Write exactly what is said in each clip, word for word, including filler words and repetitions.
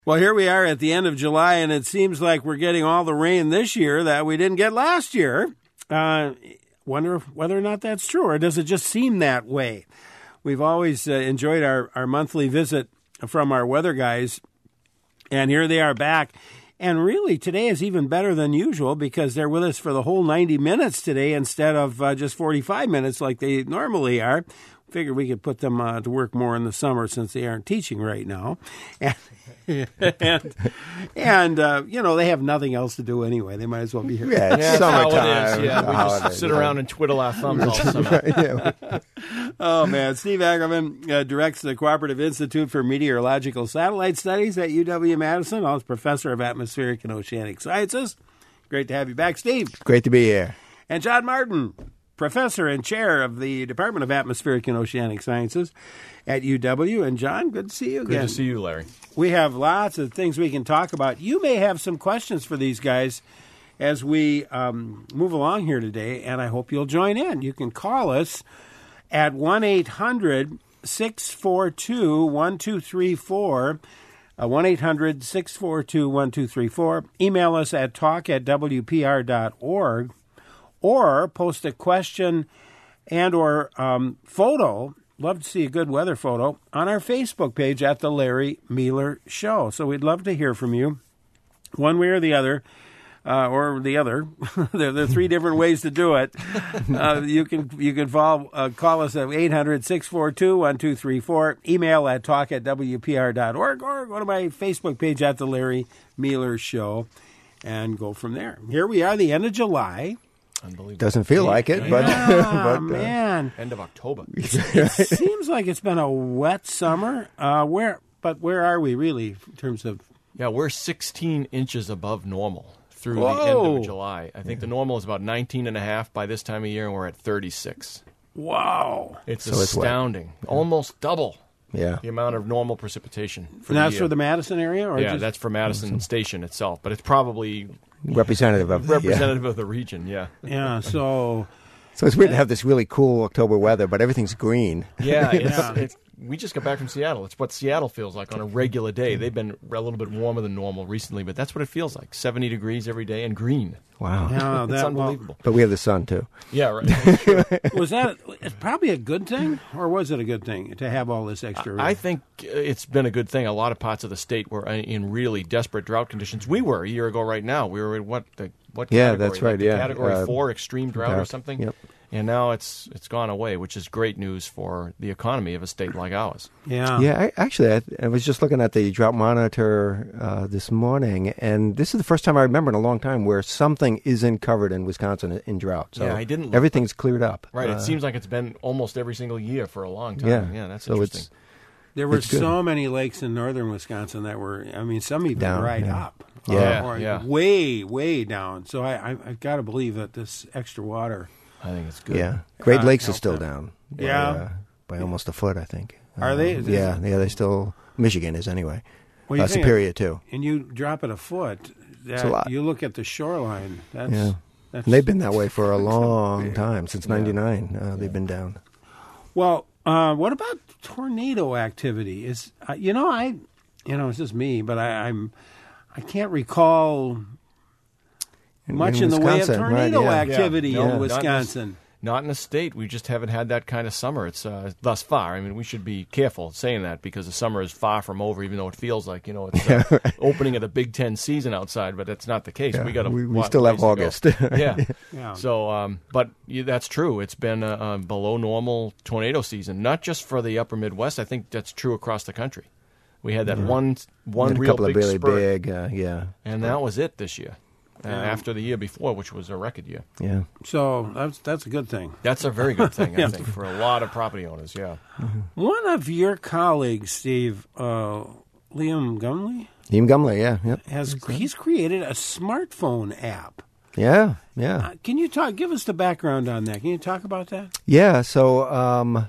Well, here we are at the end of July, and it seems like we're getting all the rain this year that we didn't get last year. Uh, wonder whether or not that's true, or does it just seem that way? We've always uh, enjoyed our, our monthly visit from our weather guys, and here they are back. And really, today is even better than usual because they're with us for the whole ninety minutes today instead of uh, just forty-five minutes like they normally are. Figured we could put them uh, to work more in the summer since they aren't teaching right now. And, and, and uh, you know, they have nothing else to do anyway. They might as well be here. Yeah, it's yeah, summertime. It yeah, we holiday, just sit right? around and twiddle our thumbs all summer. yeah. Oh, man. Steve Ackerman uh, directs the Cooperative Institute for Meteorological Satellite Studies at U W-Madison. Also professor of atmospheric and oceanic sciences. Great to have you back, Steve. Great to be here. And John Martin, professor and chair of the Department of Atmospheric and Oceanic Sciences at U W. And John, good to see you again. Good to see you, Larry. We have lots of things we can talk about. You may have some questions for these guys as we um, move along here today, and I hope you'll join in. You can call us at one eight hundred six four two one two three four, uh, one eight hundred six four two one two three four. Email us at talk at w p r dot org. Or post a question and or um, photo, love to see a good weather photo, on our Facebook page at The Larry Mealer Show. So we'd love to hear from you, one way or the other, uh, or the other. there, there are three different ways to do it. Uh, you can you can follow, uh, call us at eight hundred six four two one two three four, email at talk at w p r dot org, or go to my Facebook page at The Larry Mealer Show and go from there. Here we are, the end of July. Unbelievable. Doesn't feel like it, but, yeah, but uh, man, End of October. it seems like it's been a wet summer. Uh, where, but where are we really in terms of? Yeah, we're sixteen inches above normal through Whoa. the end of July. I think the normal is about nineteen and a half by this time of year, and we're at thirty-six. Wow, It's So it's wet. astounding. Almost double yeah. the amount of normal precipitation for and the that's year. for the Madison area, or yeah, just, that's for Madison Station itself, but it's probably Representative of representative of the region, yeah. yeah. So So it's weird to have this really cool October weather, but everything's green. Yeah, it's, Yeah. It's, we just got back from Seattle. It's what Seattle feels like on a regular day. They've been a little bit warmer than normal recently, but that's what it feels like. seventy degrees every day and green. Wow. yeah, It's that, unbelievable. But we have the sun, too. Yeah, right. well, was that it's probably a good thing, or was it a good thing to have all this extra? I think it's been a good thing. A lot of parts of the state were in really desperate drought conditions. We were a year ago right now. We were in what the what Yeah, category? that's right, Like the yeah. Category Uh, four extreme drought or drought, something. yep. And now it's it's gone away, which is great news for the economy of a state like ours. yeah, Yeah, I, actually, I, I was just looking at the drought monitor uh, this morning, and this is the first time I remember in a long time where something isn't covered in Wisconsin in drought. So Yeah, I didn't look- everything's cleared up. Right. Uh, It seems like it's been almost every single year for a long time. Yeah. Yeah, that's So interesting. it's- there were it's good. so many lakes in northern Wisconsin that were, I mean, some even Down, dried yeah. Yeah. Uh, or Yeah. way, way down. So I, I, I've got to believe that this extra water. I think it's good. Yeah. Great Uh, Lakes is help still them. down. By, Yeah. uh, by almost a foot, I think. Are Uh, they? Is Yeah, it- yeah, they still, Michigan is anyway. Well, you Uh, think- Superior, too. And you drop it a foot. That, a lot. You look at the shoreline. That's, Yeah. that's And they've been that way for a long time, since ninety-nine. Uh, they've been down. Well, uh, what about tornado activity? Is uh, you know I, you know it's just me, but I, I'm I can't recall In- much in, in the way of Wisconsin, right, tornado yeah. activity Yeah. No, in not in this- Wisconsin. Not in the state. We just haven't had that kind of summer. It's uh, thus far. I mean, we should be careful saying that because the summer is far from over, even though it feels like, you know, it's uh, opening of the Big Ten season outside, but that's not the case. Yeah, We got we- we still have August. yeah. Yeah. So, um, but yeah, that's true. It's been a, a below normal tornado season, not just for the upper Midwest. I think that's true across the country. We had that one one Had a real couple big of really spurt, big, uh, yeah. and that was it this year. Uh, Yeah. After the year before, which was a record year. Yeah. So that's that's a good thing. That's a very good thing, Yeah. I think, for a lot of property owners, yeah. One of your colleagues, Steve, uh, Liam Gumley, Liam Gumley, yeah. Yep. has he's created a smartphone app. Yeah, yeah. Uh, can you talk? Give us the background on that. Can you talk about that? Yeah, so um,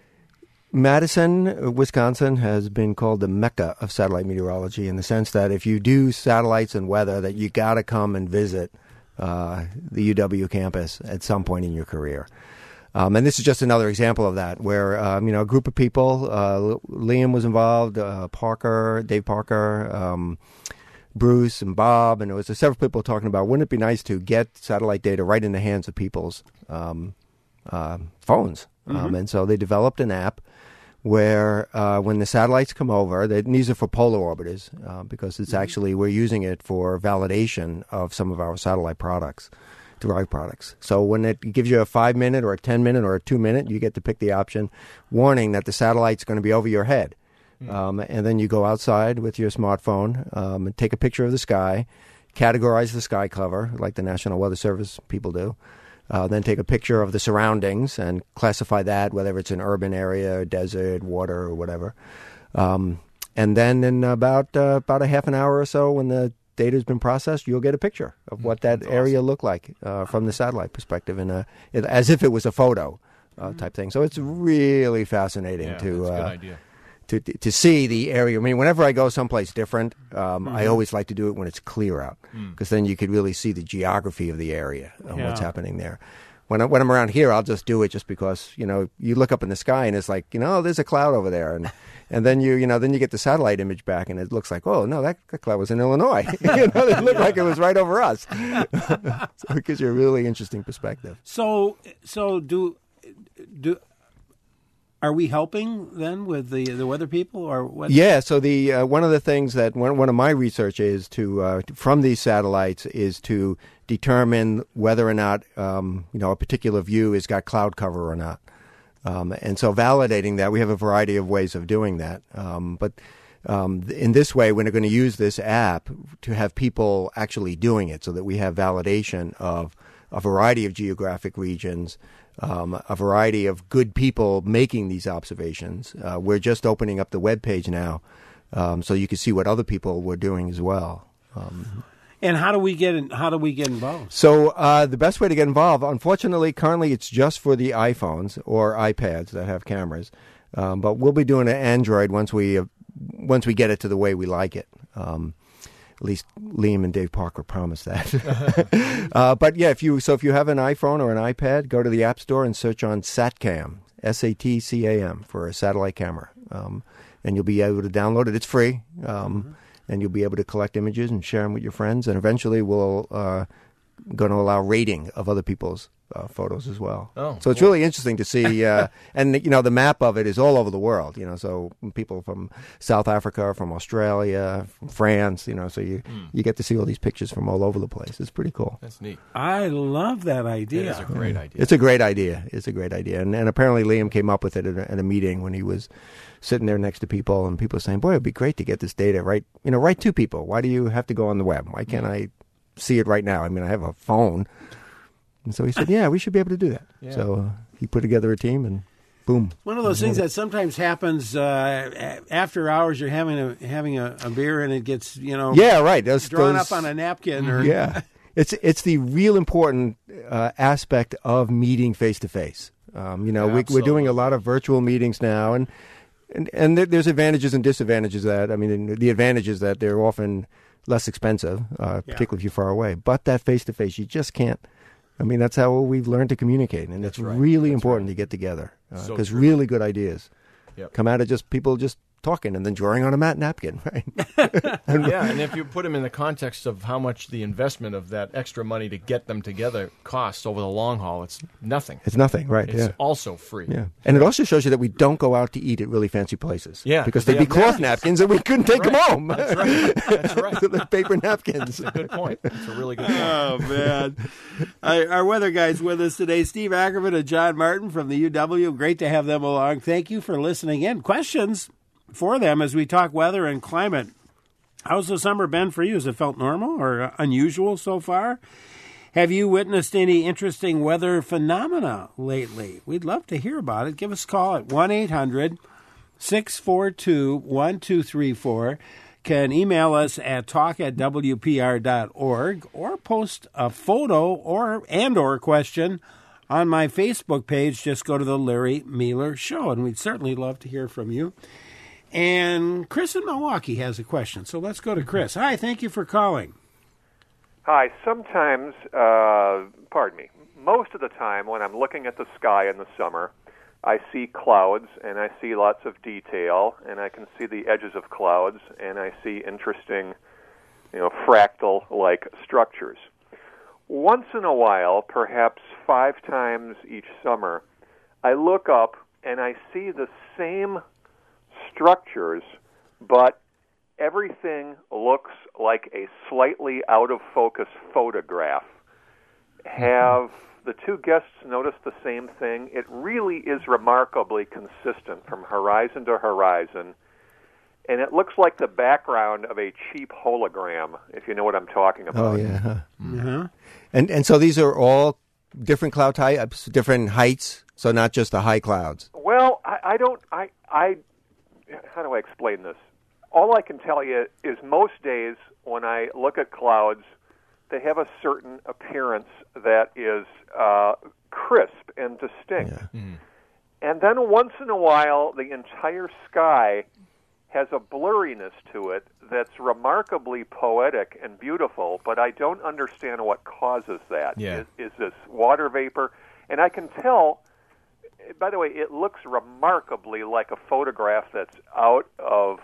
Madison, Wisconsin has been called the mecca of satellite meteorology in the sense that if you do satellites and weather, that you got to come and visit uh, the U W campus at some point in your career. Um, and this is just another example of that, where um, you know a group of people. Uh, Liam was involved, uh, Parker, Dave Parker, um, Bruce, and Bob, and there was several people talking about wouldn't it be nice to get satellite data right in the hands of people's um, uh, phones. Mm-hmm. Um, and so they developed an app where uh, when the satellites come over, they, and these are for polar orbiters uh, because it's mm-hmm. actually we're using it for validation of some of our satellite products. Derived products. So when it gives you a five minute or a ten minute or a two minute, you get to pick the option warning that the satellite's going to be over your head. Mm. Um, and then you go outside with your smartphone um, and take a picture of the sky, categorize the sky cover like the National Weather Service people do. Uh, then take a picture of the surroundings and classify that, whether it's an urban area, desert, water, or whatever. Um, and then in about uh, about a half an hour or so, when the data has been processed, you'll get a picture of what that That's area awesome. looked like uh, from the satellite perspective, in a, it, as if it was a photo uh, type thing. So it's really fascinating yeah, to, that's a good uh, idea. to to see the area. I mean, whenever I go someplace different, um, mm-hmm. I always like to do it when it's clear out, because mm. then you could really see the geography of the area and yeah. what's happening there. When, I, when I'm around here, I'll just do it just because, you know, you look up in the sky and it's like, you know, there's a cloud over there. And and then you, you know, then you get the satellite image back and it looks like, oh, no, that, that cloud was in Illinois. you know, it looked yeah. like it was right over us. So it gives you a really interesting perspective. So, so do, do, are we helping then with the, the weather people or what? Yeah. So the, uh, one of the things that one, one of my research is to, uh, from these satellites is to determine whether or not, um, you know, a particular view has got cloud cover or not. Um, and so validating that, we have a variety of ways of doing that. Um, but um, in this way, we're going to use this app to have people actually doing it so that we have validation of a variety of geographic regions, um, a variety of good people making these observations. Uh, we're just opening up the web page now um, so you can see what other people were doing as well. Um, And how do we get in, how do we get involved? So uh, the best way to get involved, unfortunately, currently it's just for the iPhones or iPads that have cameras. Um, but we'll be doing an Android once we uh, once we get it to the way we like it. Um, at least Liam and Dave Parker promised that. uh, but yeah, if you so if you have an iPhone or an iPad, go to the App Store and search on SatCam, S A T C A M, for a satellite camera, um, and you'll be able to download it. It's free. Um, mm-hmm. And you'll be able to collect images and share them with your friends. And eventually we'll uh, going to allow rating of other people's uh, photos as well. Oh, so it's cool. really interesting to see. Uh, and, you know, the map of it is all over the world, you know, so people from South Africa, from Australia, from France, you know, so you, mm. you get to see all these pictures from all over the place. It's pretty cool. That's neat. I love that idea. It is a great yeah. idea. It's a great idea. It's a great idea. And, and apparently Liam came up with it at a, at a meeting when he was sitting there next to people, and people saying, boy, it'd be great to get this data right, you know, right to people. Why do you have to go on the web? Why can't I see it right now? I mean, I have a phone. And so he said, yeah, we should be able to do that. Yeah. So uh, he put together a team, and boom. One of those things that sometimes happens uh, after hours. You're having a having a, a beer, and it gets, you know, yeah, right. Those, drawn those, up on a napkin. Or yeah, it's it's the real important uh, aspect of meeting face to face. You know, we, we're doing a lot of virtual meetings now, and and, and there's advantages and disadvantages of that. I mean, the advantage is that they're often less expensive, uh, yeah. particularly if you're far away. But that face to face, you just can't. I mean, that's how we've learned to communicate, and that's it's right. really that's important right. to get together because so uh, really good ideas yep. come out of just people just talking and then drawing on a mat napkin, right? and, yeah, and if you put them in the context of how much the investment of that extra money to get them together costs over the long haul, it's nothing. It's nothing, right? It's yeah. also free. Yeah, and it also shows you that we don't go out to eat at really fancy places. Yeah, because they'd be cloth napkins and we couldn't take right. them home. That's right. That's right. The paper napkins. That's a good point. That's a really good point. Oh, man. uh, our weather guys with us today, Steve Ackerman and John Martin from the U W. Great to have them along. Thank you for listening in. Questions for them as we talk weather and climate. How's the summer been for you? Has it felt normal or unusual so far? Have you witnessed any interesting weather phenomena lately? We'd love to hear about it. Give us a call at one eight hundred six four two one two three four. Can email us at talk at w p r dot org or post a photo or and or question on my Facebook page. Just go to the Larry Mueller Show, and we'd certainly love to hear from you. And Chris in Milwaukee has a question, so let's go to Chris. Hi, thank you for calling. Hi. Sometimes, uh, pardon me, most of the time when I'm looking at the sky in the summer, I see clouds, and I see lots of detail, and I can see the edges of clouds, and I see interesting, you know, fractal-like structures. Once in a while, perhaps five times each summer, I look up and I see the same structures, but everything looks like a slightly out-of-focus photograph. Have the two guests noticed the same thing? It really is remarkably consistent from horizon to horizon, and it looks like the background of a cheap hologram, if you know what I'm talking about. Oh, yeah. Huh. Mm-hmm. And and so these are all different cloud types, different heights, so not just the high clouds. Well, I, I don't, I, I, how do I explain this? All I can tell you is most days when I look at clouds, they have a certain appearance that is uh, crisp and distinct. Yeah. Mm-hmm. And then once in a while, the entire sky has a blurriness to it that's remarkably poetic and beautiful, but I don't understand what causes that. Yeah. Is, is this water vapor? And I can tell, by the way, it looks remarkably like a photograph that's out of,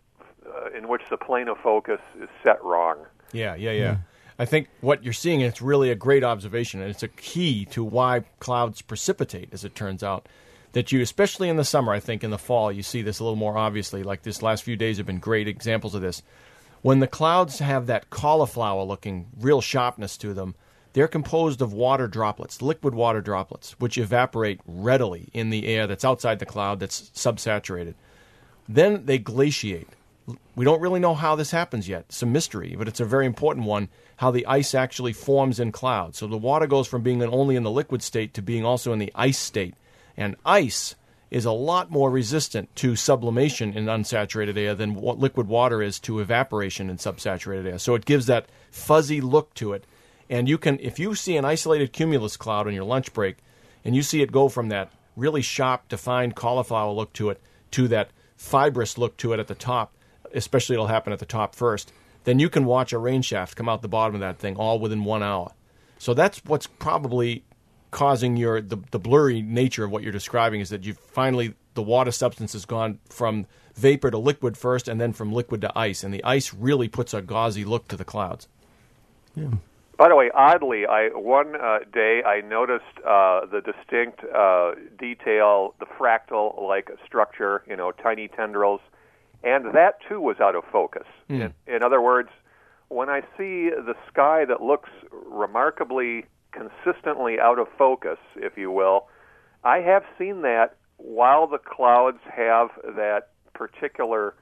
uh, in which the plane of focus is set wrong. Yeah, yeah, yeah. I think what you're seeing, it's really a great observation, and it's a key to why clouds precipitate, as it turns out. That you, especially in the summer, I think in the fall, you see this a little more obviously, like this last few days have been great examples of this. When the clouds have that cauliflower-looking real sharpness to them, they're composed of water droplets, liquid water droplets, which evaporate readily in the air that's outside the cloud that's subsaturated. Then they glaciate. We don't really know how this happens yet. It's a mystery, but it's a very important one, how the ice actually forms in clouds. So the water goes from being only in the liquid state to being also in the ice state. And ice is a lot more resistant to sublimation in unsaturated air than what liquid water is to evaporation in subsaturated air. So it gives that fuzzy look to it. And you can, if you see an isolated cumulus cloud on your lunch break, and you see it go from that really sharp, defined cauliflower look to it to that fibrous look to it at the top, especially it'll happen at the top first, then you can watch a rain shaft come out the bottom of that thing all within one hour. So that's what's probably causing your the, the blurry nature of what you're describing, is that you finally, the water substance has gone from vapor to liquid first and then from liquid to ice, and the ice really puts a gauzy look to the clouds. Yeah. By the way, oddly, I one uh, day I noticed uh, the distinct uh, detail, the fractal-like structure, you know, tiny tendrils, and that too was out of focus. Mm. In, in other words, when I see the sky that looks remarkably consistently out of focus, if you will, I have seen that while the clouds have that particular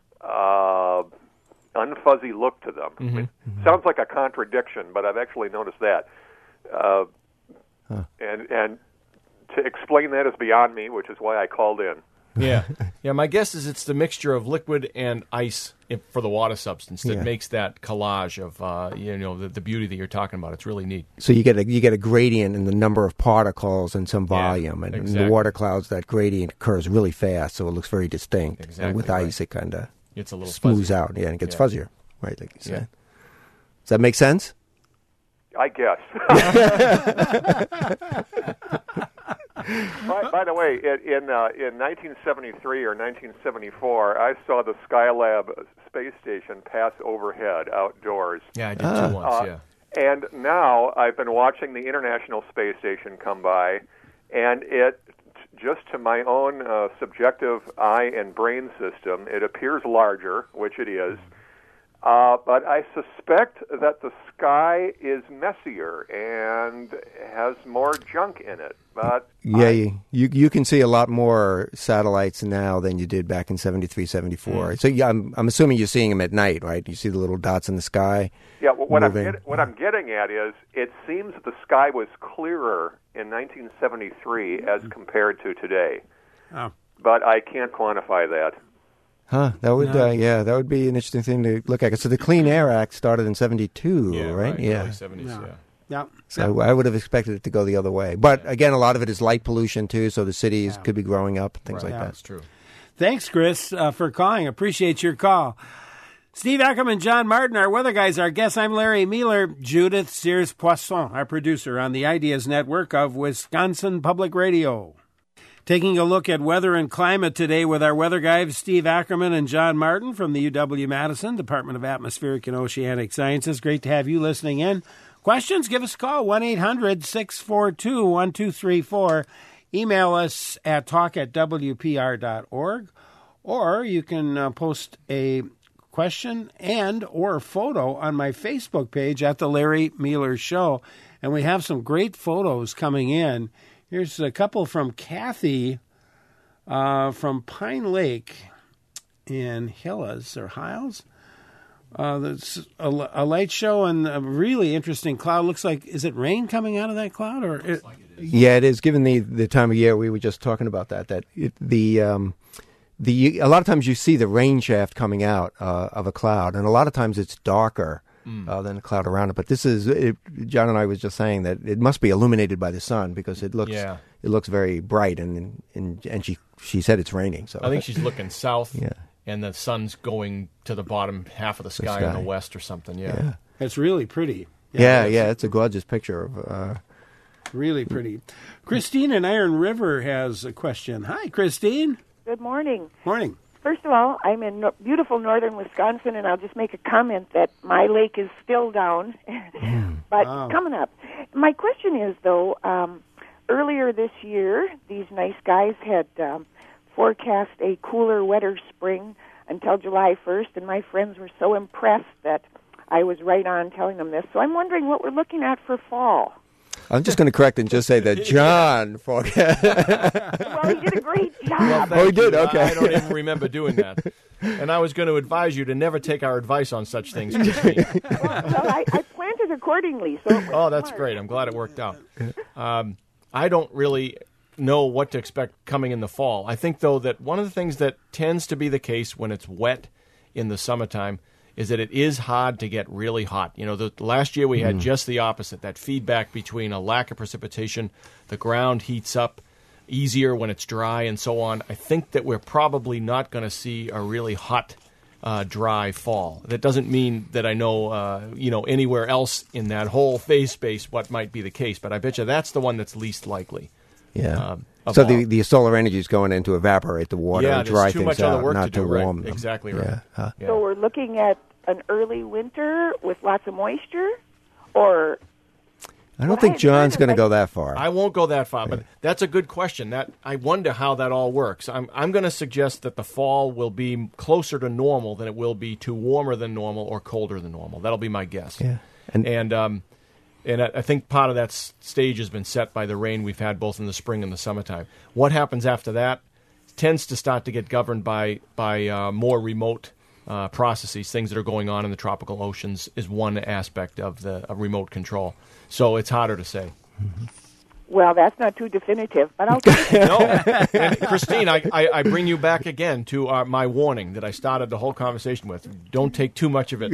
uh, unfuzzy look to them. Mm-hmm. It sounds like a contradiction, but I've actually noticed that. Uh, huh. And and to explain that is beyond me, which is why I called in. Yeah, yeah. My guess is it's the mixture of liquid and ice for the water substance that Yeah. makes that collage of uh, you know the, the beauty that you're talking about. It's really neat. So you get a you get a gradient in the number of particles and some Yeah, volume, and in exactly. the water clouds that gradient occurs really fast, so it looks very distinct. Exactly And with right. ice, it kind of It's a little smooths fuzzy. out, yeah, and it gets Yeah. fuzzier, right? Like you said. Yeah. Does that make sense? I guess. by, by the way, in in, uh, in nineteen seventy-three or nineteen seventy-four, I saw the Skylab space station pass overhead outdoors. Yeah, I did Ah. too once. Uh, yeah. And now I've been watching the International Space Station come by, and it, just to my own uh, subjective eye and brain system, it appears larger, which it is. Uh, but I suspect that the sky is messier and has more junk in it. But Yeah, I, you, you you can see a lot more satellites now than you did back in seventy-three, seventy-four. Mm. So yeah, I'm I'm assuming you're seeing them at night, right? You see the little dots in the sky. yeah, what I'm, moving. get, what I'm getting at is it seems the sky was clearer in nineteen seventy-three as compared to today. Oh. But I can't quantify that. Huh? That would No. uh, yeah, that would be an interesting thing to look at. So the Clean Air Act started in seventy-two, Yeah, right? Yeah. Early seventies, Yeah. yeah. Yeah. So I would have expected it to go the other way. But again, a lot of it is light pollution too, so the cities Yeah. could be growing up, things Right. like Yeah. that. That's true. Thanks, Chris, uh, for calling. Appreciate your call. Steve Ackerman, John Martin, our weather guys, our guests. I'm Larry Mueller, Judith Sears-Poisson, our producer on the Ideas Network of Wisconsin Public Radio. Taking a look at weather and climate today with our weather guys, Steve Ackerman and John Martin from the U W-Madison Department of Atmospheric and Oceanic Sciences. Great to have you listening in. Questions? Give us a call, one eight hundred six four two one two three four. Email us at talk at w p r dot org, or you can uh, post a question and or photo on my Facebook page at The Larry Mueller Show. And we have some great photos coming in. Here's a couple from Kathy uh, from Pine Lake in Hills or Hiles. Uh, that's a, a light show and a really interesting cloud. Looks like, is it rain coming out of that cloud? Or it, like it is. Yeah, it is. Given the, the time of year, we were just talking about that. That it, the um, the a lot of times you see the rain shaft coming out uh, of a cloud, and a lot of times it's darker mm. uh, than the cloud around it. But this is it, John and I was just saying that it must be illuminated by the sun because it looks yeah. it looks very bright, and and and she she said it's raining. So I think she's looking south, yeah. and the sun's going to the bottom half of the sky, the in sky. the west or something. Yeah, yeah, it's really pretty. Yeah, yeah, yeah, it's a gorgeous picture of. Uh, Really pretty. Christine in Iron River has a question. Hi, Christine. Good morning. Morning. First of all, I'm in no- beautiful northern Wisconsin, and I'll just make a comment that my lake is still down, but Wow. coming up. My question is, though, um, earlier this year, these nice guys had um, forecast a cooler, wetter spring until July first, and my friends were so impressed that I was right on telling them this. So I'm wondering what we're looking at for fall. I'm just going to correct and just say that John forecast. Well, he did a great job. Well, Oh, he thank did? you. Okay. I, I don't even remember doing that. And I was going to advise you to never take our advice on such things, Christine. well, well I, I planned it accordingly. So it was Oh, that's smart. great. I'm glad it worked out. Um, I don't really know what to expect coming in the fall. I think, though, that one of the things that tends to be the case when it's wet in the summertime is that it is hard to get really hot. You know, the, last year we had just the opposite, that feedback between a lack of precipitation, the ground heats up easier when it's dry, and so on. I think that we're probably not going to see a really hot, uh, dry fall. That doesn't mean that I know, uh, you know, anywhere else in that whole phase space what might be the case, but I bet you that's the one that's least likely. Yeah. Um, of so all. the, the solar energy is going in to evaporate the water Yeah, and there's dry too things much out, other work not to do, right. warm them. Exactly right. Yeah. Huh. Yeah. So we're looking at an early winter with lots of moisture, or I don't Well, think I- John's I- going to go that far. I won't go that far, but that's a good question. That I wonder how that all works. I'm I'm going to suggest that the fall will be closer to normal than it will be too warmer than normal or colder than normal. That'll be my guess. Yeah. And- and um, and I, I think part of that s- stage has been set by the rain we've had both in the spring and the summertime. What happens after that tends to start to get governed by by uh, more remote uh, processes. Things that are going on in the tropical oceans is one aspect of the of remote control. So it's harder to say. well, that's not too definitive. But I'll take it. No, and Christine, I, I, I bring you back again to uh, my warning that I started the whole conversation with. Don't take too much of it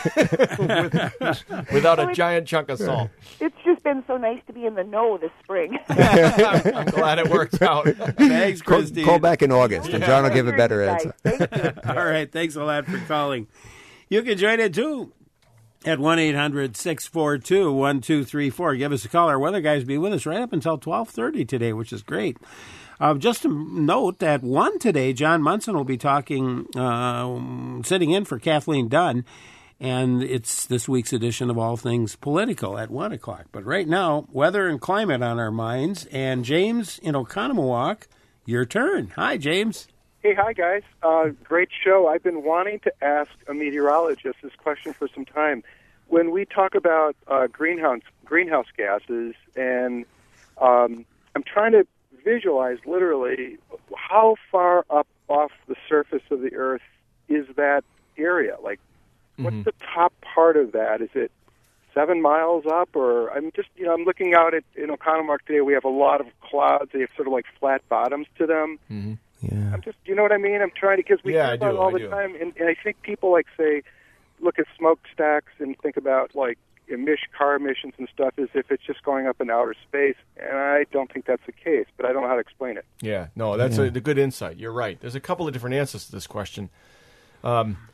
with, without a giant chunk of salt. It's just been so nice to be in the know this spring. I'm glad it worked out. Thanks, Call, Christine. call back in August, and John will give a better Guys, answer. thank you. All right. Thanks a lot for calling. You can join it, too, at one eight hundred six four two one two three four. Give us a call. Our weather guys will be with us right up until twelve thirty today, which is great. Uh, just to note that one today, John Munson will be talking, uh, sitting in for Kathleen Dunn, and it's this week's edition of All Things Political at one o'clock. But right now, weather and climate on our minds. And James in Oconomowoc, your turn. Hi, James. Hey, hi, guys. Uh, great show. I've been wanting to ask a meteorologist this question for some time. When we talk about uh, greenhouse greenhouse gases, and um, I'm trying to visualize literally how far up off the surface of the Earth is that area? Like, what's Mhm. the top part of that? Is it seven miles up, or I'm just, you know, I'm looking out at in Oconomowoc today. We have a lot of clouds. They have sort of like flat bottoms to them. Mm-hmm. Yeah. I'm just, you know what I mean? I'm trying to, because we Yeah, hear I about do, it all I the do. time, and, and I think people like say, look at smokestacks and think about like emission, car emissions and stuff as if it's just going up in outer space, and I don't think that's the case, but I don't know how to explain it. Yeah, no, that's a, a good insight. You're right. There's a couple of different answers to this question. Um,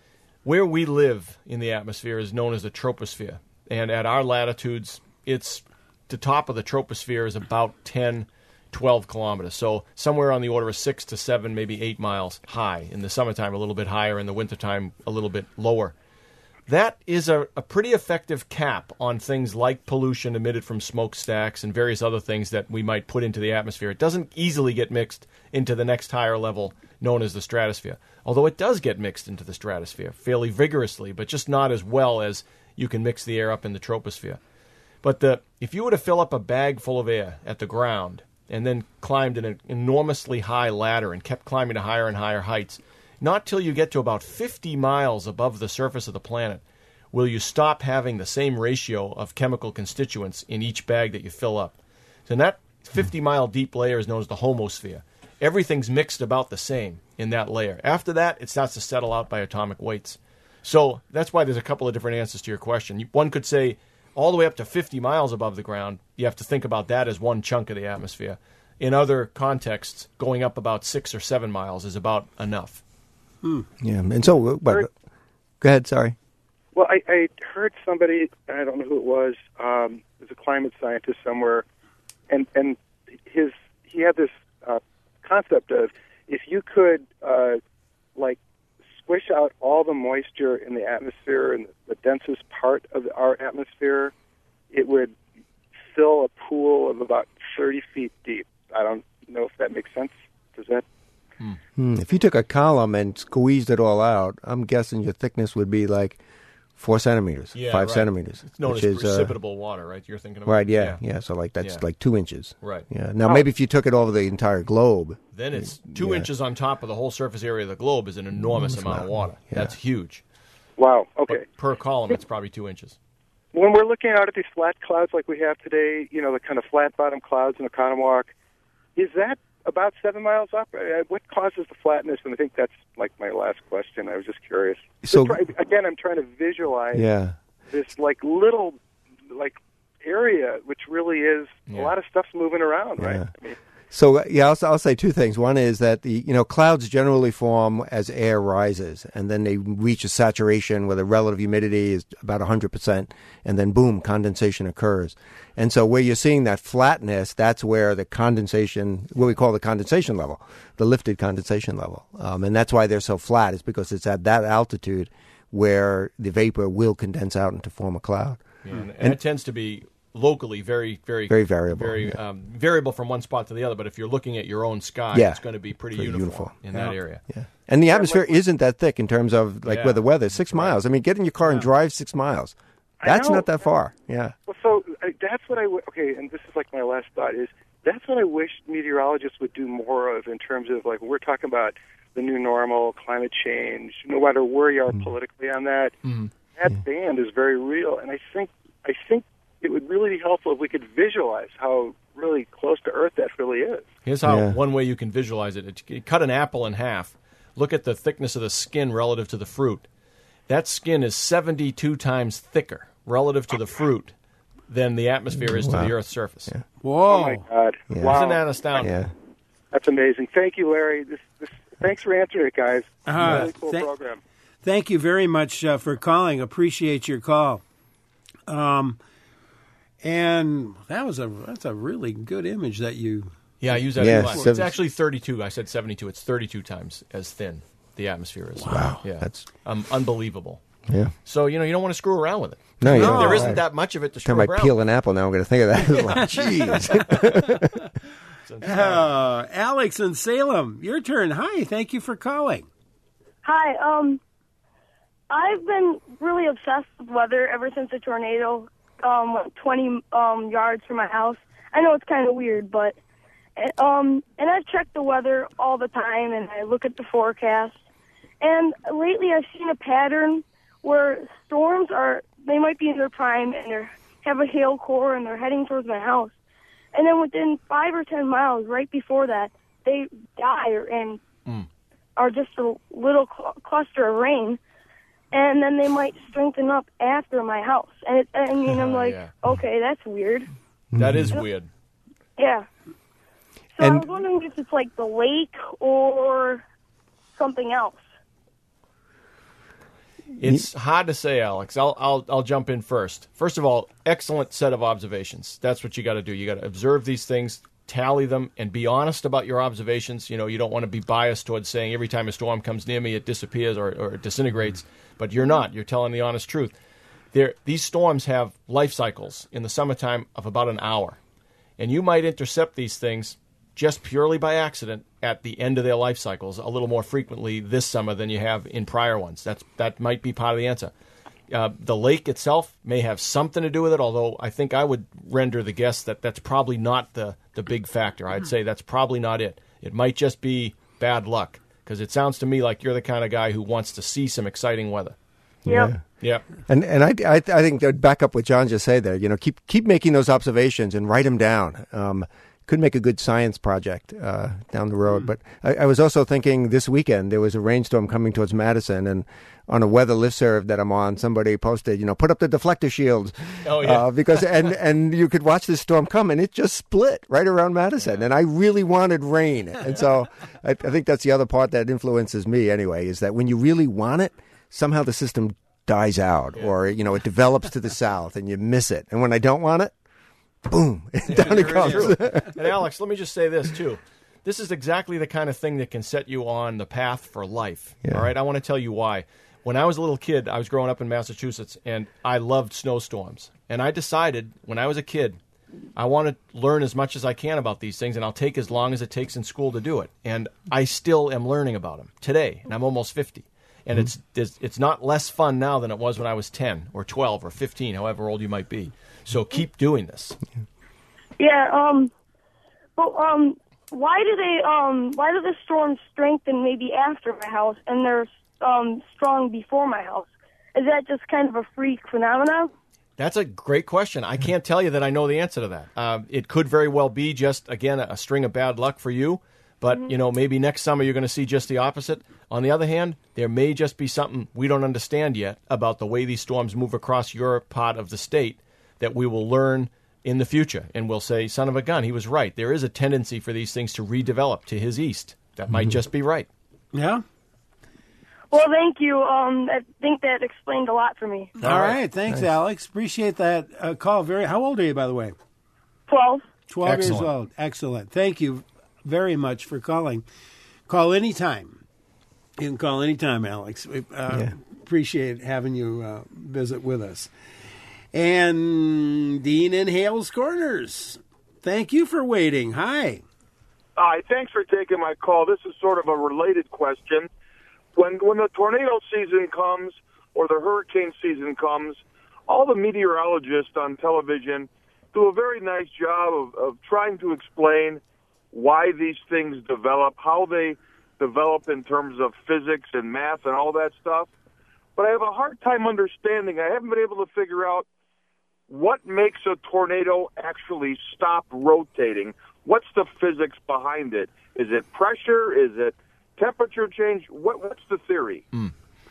where we live in the atmosphere is known as the troposphere. And at our latitudes, it's the top of the troposphere is about ten, twelve kilometers. So somewhere on the order of six to seven, maybe eight miles high. In the summertime, a little bit higher. In the wintertime, a little bit lower. That is a, a pretty effective cap on things like pollution emitted from smokestacks and various other things that we might put into the atmosphere. It doesn't easily get mixed into the next higher level known as the stratosphere. Although it does get mixed into the stratosphere fairly vigorously, but just not as well as you can mix the air up in the troposphere. But the, if you were to fill up a bag full of air at the ground and then climbed an enormously high ladder and kept climbing to higher and higher heights, not till you get to about fifty miles above the surface of the planet will you stop having the same ratio of chemical constituents in each bag that you fill up. So that fifty-mile deep layer is known as the homosphere. Everything's mixed about the same in that layer. After that, it starts to settle out by atomic weights. So that's why there's a couple of different answers to your question. One could say all the way up to fifty miles above the ground, you have to think about that as one chunk of the atmosphere. In other contexts, going up about six or seven miles is about enough. Hmm. Yeah, and so, but, go ahead, sorry. Well, I, I heard somebody, I don't know who it was, um, it was a climate scientist somewhere, and, and his he had this uh, concept of if you could, uh, like, squish out all the moisture in the atmosphere and the densest part of our atmosphere, it would fill a pool of about thirty feet deep. I don't know if that makes sense. Does that? Hmm. Hmm. If you took a column and squeezed it all out, I'm guessing your thickness would be like four centimeters, yeah, five right. centimeters. It's known which as is, precipitable uh, water, right? You're thinking about right? Yeah, yeah. yeah. So like that's yeah. like two inches. Right. Yeah. Now oh. maybe if you took it over the entire globe, then it's two yeah. inches on top of the whole surface area of the globe is an enormous amount of water. Yeah. That's huge. Wow. Okay. But per column, it's probably two inches. When we're looking out at these flat clouds like we have today, you know, the kind of flat bottom clouds in Oconomowoc, is that about seven miles up? Uh, what causes the flatness? And I think that's like my last question. I was just curious. So try, again, I'm trying to visualize yeah. this like little like area, which really is yeah. a lot of stuff's moving around, yeah. right? I mean, So, yeah, I'll, I'll say two things. One is that, the you know, clouds generally form as air rises, and then they reach a saturation where the relative humidity is about one hundred percent, and then, boom, condensation occurs. And so where you're seeing that flatness, that's where the condensation, what we call the condensation level, the lifted condensation level. Um, and that's why they're so flat, is because it's at that altitude where the vapor will condense out and to form a cloud. Yeah, and, and it tends to be locally very, very, very variable, very yeah. um, variable from one spot to the other. But if you're looking at your own sky, yeah. it's going to be pretty, pretty uniform, uniform in yeah. that area. Yeah, and the atmosphere isn't that thick in terms of like yeah. where the weather. Six right. miles. I mean, get in your car and Yeah. drive six miles. That's not that far. Yeah. Well, so uh, that's what I w- okay, and this is like my last thought is that's what I wish meteorologists would do more of in terms of like we're talking about the new normal, climate change. No matter where you are mm. politically on that, mm. that yeah. band is very real, and I think I think it would really be helpful if we could visualize how really close to Earth that really is. Here's how yeah. one way you can visualize it. it. Cut an apple in half. Look at the thickness of the skin relative to the fruit. That skin is seventy-two times thicker relative to the fruit than the atmosphere is wow. to the Earth's surface. Yeah. Whoa. Oh, my God. Yeah. Wow. Isn't that astounding? Yeah. That's amazing. Thank you, Larry. This, this, thanks for answering it, guys. Uh, really cool th- program. Thank you very much uh, for calling. Appreciate your call. Um, and that was a that's a really good image that you. Yeah, I use that Yeah, in class. It's seven- actually thirty-two. I said seventy-two. It's thirty-two times as thin the atmosphere is. Wow. Yeah. That's um, unbelievable. yeah. So, you know, you don't want to screw around with it. No, you No. don't. There isn't Right. that much of it to screw Time I around peel with. an apple, now I'm going to think of that. Like, jeez. Uh, Alex in Salem, your turn. Hi, thank you for calling. Hi, um, I've been really obsessed with weather ever since a tornado um, went twenty um, yards from my house. I know it's kind of weird, but um, and I've checked the weather all the time, and I look at the forecast. And lately, I've seen a pattern where storms are they might be in their prime and they have a hail core and they're heading towards my house. And then within five or ten miles, right before that, they die and Mm. are just a little cl- cluster of rain. And then they might strengthen up after my house. And it, I mean, I'm Oh, like, yeah. okay, that's weird. That is weird. Yeah. So And- I was wondering if it's like the lake or something else. It's hard to say, Alex. I'll, I'll I'll jump in first. First of all, excellent set of observations. That's what you got to do. You got to observe these things, tally them, and be honest about your observations. You know, you don't want to be biased towards saying every time a storm comes near me, it disappears or, or it disintegrates. But you're not. You're telling the honest truth. There, these storms have life cycles in the summertime of about an hour, and you might intercept these things just purely by accident at the end of their life cycles a little more frequently this summer than you have in prior ones. That's that might be part of the answer. Uh, the lake itself may have something to do with it, although I think I would render the guess that that's probably not the, the big factor. I'd say that's probably not it. It might just be bad luck, because it sounds to me like you're the kind of guy who wants to see some exciting weather. Yep. Yeah. Yeah. And and I, I, I think that back up what John just said there. You know, keep keep making those observations and write them down. Um, could make a good science project uh, down the road. Mm. But I, I was also thinking this weekend there was a rainstorm coming towards Madison, and on a weather listserv that I'm on, somebody posted, you know, put up the deflector shields. Oh yeah. Uh, because and and you could watch this storm come, and it just split right around Madison, and I really wanted rain, and so I, I think that's the other part that influences me anyway, is that when you really want it, somehow the system dies out, yeah. or you know, it develops to the south, and you miss it, and when I don't want it, boom, down it comes. And Alex, let me just say this too. This is exactly the kind of thing that can set you on the path for life. Yeah. All right, I want to tell you why. When I was a little kid, I was growing up in Massachusetts, and I loved snowstorms. And I decided when I was a kid, I want to learn as much as I can about these things, and I'll take as long as it takes in school to do it. And I still am learning about them today, and I'm almost fifty. And mm-hmm. it's, it's it's not less fun now than it was when I was ten or twelve or fifteen, however old you might be. So keep doing this. Yeah. Um. But um, why do they um why do the storms strengthen maybe after my house and they're um strong before my house? Is that just kind of a freak phenomenon? That's a great question. I can't tell you that I know the answer to that. Uh, it could very well be just, again, a, a string of bad luck for you. But, mm-hmm. you know, maybe next summer you're going to see just the opposite. On the other hand, there may just be something we don't understand yet about the way these storms move across your part of the state that we will learn in the future. And we'll say, son of a gun, he was right. There is a tendency for these things to redevelop to his east. That might mm-hmm. just be right. Yeah. Well, thank you. Um, I think that explained a lot for me. All, All right. right. Thanks, nice. Alex. Appreciate that uh, call. Very. How old are you, by the way? Twelve. Twelve Excellent. years old. Excellent. Thank you very much for calling. Call anytime. You can call anytime, Alex. We, uh, yeah. Appreciate having you uh, visit with us. And Dean in Hales Corners. Thank you for waiting. Hi. Hi. Thanks for taking my call. This is sort of a related question. When when the tornado season comes or the hurricane season comes, all the meteorologists on television do a very nice job of, of trying to explain why these things develop, how they develop in terms of physics and math and all that stuff. But I have a hard time understanding. I haven't been able to figure out what makes a tornado actually stop rotating. What's the physics behind it? Is it pressure? Is it temperature change? What, what's the theory? Mm.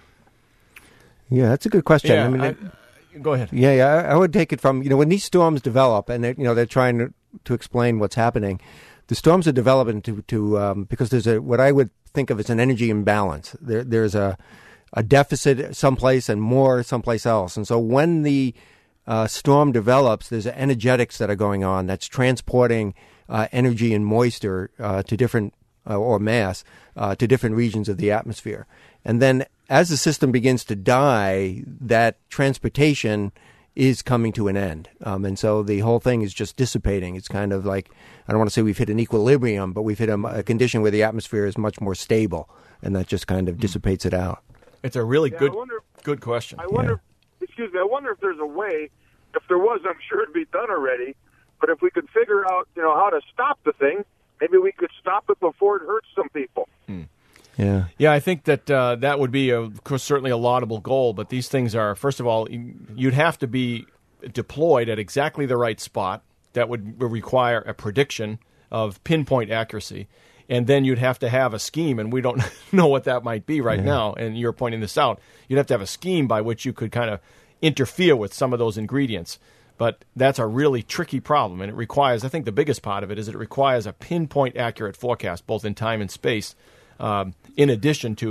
Yeah, that's a good question. Yeah, I mean, I, it, go ahead. Yeah, yeah. I, I would take it from, you know, when these storms develop and they, you know, they're trying to, to explain what's happening. The storms are developing to, to um, because there's a what I would think of as an energy imbalance. There, there's a a deficit someplace and more someplace else. And so when the uh, storm develops, there's energetics that are going on that's transporting uh, energy and moisture uh, to different uh, or mass uh, to different regions of the atmosphere. And then as the system begins to die, that transportation is coming to an end. Um, and so the whole thing is just dissipating. It's kind of like, I don't want to say we've hit an equilibrium, but we've hit a, a condition where the atmosphere is much more stable, and that just kind of dissipates it out. It's a really yeah, good wonder, good question. I wonder, yeah. excuse me, I wonder if there's a way, if there was, I'm sure it'd be done already, but if we could figure out, you know, how to stop the thing, maybe we could stop it before it hurts some people. Hmm. Yeah, yeah. I think that uh, that would be, a, of course, certainly a laudable goal. But these things are, first of all, you'd have to be deployed at exactly the right spot. That would require a prediction of pinpoint accuracy, and then you'd have to have a scheme. And we don't know what that might be right yeah. now. And you're pointing this out. You'd have to have a scheme by which you could kind of interfere with some of those ingredients. But that's a really tricky problem, and it requires. I think the biggest part of it is it requires a pinpoint accurate forecast, both in time and space. Um, in addition to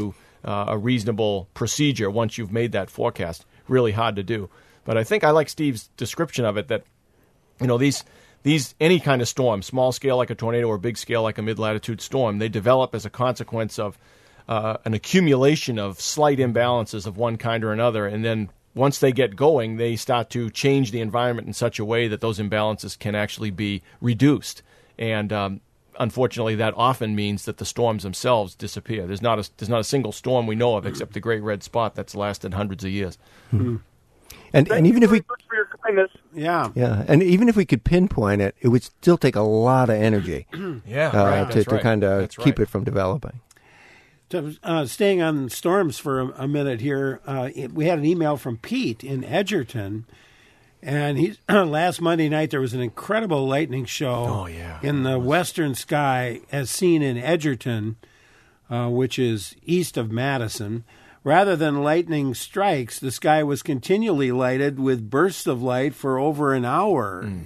uh, a reasonable procedure once you've made that forecast. Really hard to do. But I think I like Steve's description of it, that, you know, these these any kind of storm, small scale like a tornado or big scale like a mid-latitude storm, they develop as a consequence of uh, an accumulation of slight imbalances of one kind or another, and then once they get going, they start to change the environment in such a way that those imbalances can actually be reduced. And um, unfortunately, that often means that the storms themselves disappear. There's not a, there's not a single storm we know of except the Great Red Spot that's lasted hundreds of years. Mm-hmm. And, Thank and even you if we, very much for your kindness. Yeah. yeah, and even if we could pinpoint it, it would still take a lot of energy. Yeah, uh, right. to, That's to right. kind of That's keep right. it from developing. So, uh, staying on storms for a, a minute here, uh, it, we had an email from Pete in Edgerton, and he's, last Monday night there was an incredible lightning show Oh, yeah. in the western sky as seen in Edgerton, uh, which is east of Madison. Rather than lightning strikes, the sky was continually lighted with bursts of light for over an hour, mm.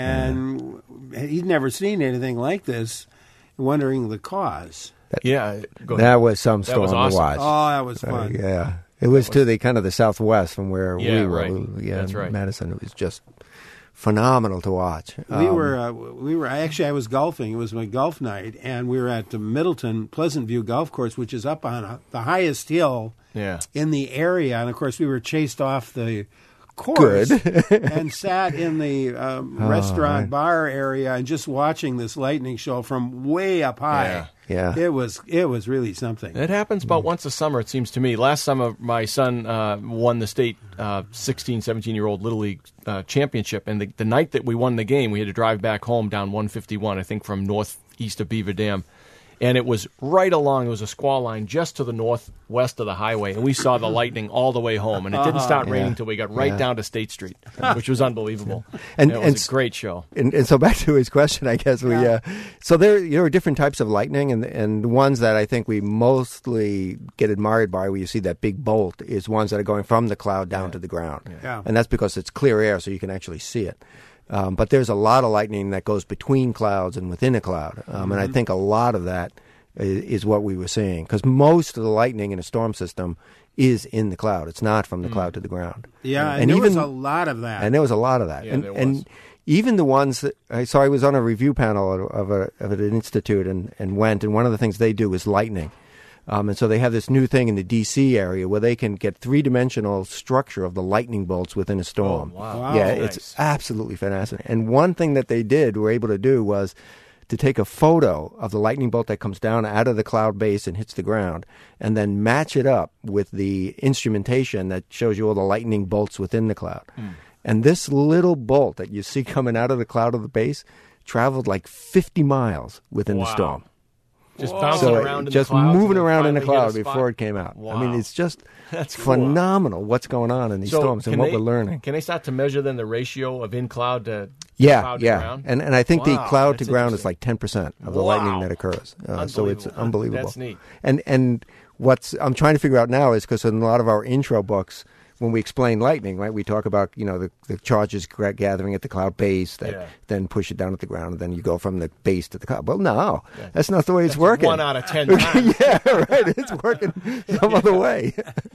and yeah. he'd never seen anything like this, wondering the cause. That, yeah, go that ahead. was some That storm was awesome. to watch. Oh, that was fun. Uh, yeah, it was, was to the kind of the southwest from where yeah, we were. Right. Yeah, That's right. Madison. It was just phenomenal to watch. We um, were, uh, we were. Actually, I was golfing. It was my golf night, and we were at the Middleton Pleasant View Golf Course, which is up on a, the highest hill yeah. in the area. And of course, we were chased off the course and sat in the um, oh, restaurant right. bar area and just watching this lightning show from way up high. Yeah. Yeah, it was it was really something. It happens about once a summer, it seems to me. Last summer, my son uh, won the state uh, sixteen, seventeen-year-old Little League uh, championship, and the, the night that we won the game, we had to drive back home down one fifty-one, I think from northeast of Beaver Dam. And it was right along, it was a squall line just to the northwest of the highway, and we saw the lightning all the way home. And it didn't start yeah. raining until we got right yeah. down to State Street, which was unbelievable. And, and it and, was a great show. And, and so back to his question, I guess we. Yeah. Uh, so there, there are different types of lightning, and and the ones that I think we mostly get admired by, where you see that big bolt, is ones that are going from the cloud down Yeah. to the ground, Yeah. Yeah. and that's because it's clear air, so you can actually see it. Um, but there's a lot of lightning that goes between clouds and within a cloud, um, Mm-hmm. and I think a lot of that is, is what we were seeing, because most of the lightning in a storm system is in the cloud. It's not from the mm. cloud to the ground. Yeah, and, and there even, was a lot of that. And there was a lot of that. Yeah, and, there was. and even the ones that I saw, I was on a review panel of, a, of an institute and, and went, and one of the things they do is lightning. Um, and so they have this new thing in the D C area where they can get three-dimensional structure of the lightning bolts within a storm. Oh, wow. Wow. Yeah, Nice. it's absolutely fascinating. And one thing that they did, were able to do, was to take a photo of the lightning bolt that comes down out of the cloud base and hits the ground, and then match it up with the instrumentation that shows you all the lightning bolts within the cloud. Mm. And this little bolt that you see coming out of the cloud of the base traveled like fifty miles within Wow. the storm. Just Whoa. bouncing So around it, in just the clouds moving and around in the finally hit cloud a spot. before it came out. I mean, Wow. it's just That's cool. phenomenal what's going on in these So storms and can what they- we're learning. Can they start to measure then the ratio of in cloud to Yeah, cloud to yeah, ground? and and I think the Wow, cloud to that's ground is interesting. like ten percent of the Wow. lightning that occurs. Uh, so it's Unbelievable. unbelievable. That's neat. And and what's I'm trying to figure out now is, because in a lot of our intro books, when we explain lightning, right, we talk about, you know, the, the charges gra- gathering at the cloud base that Yeah. then push it down at the ground, and then you go from the base to the cloud. Well, no, Yeah. that's not the way it's That's working. One out of ten times. Yeah, right. It's working some other way.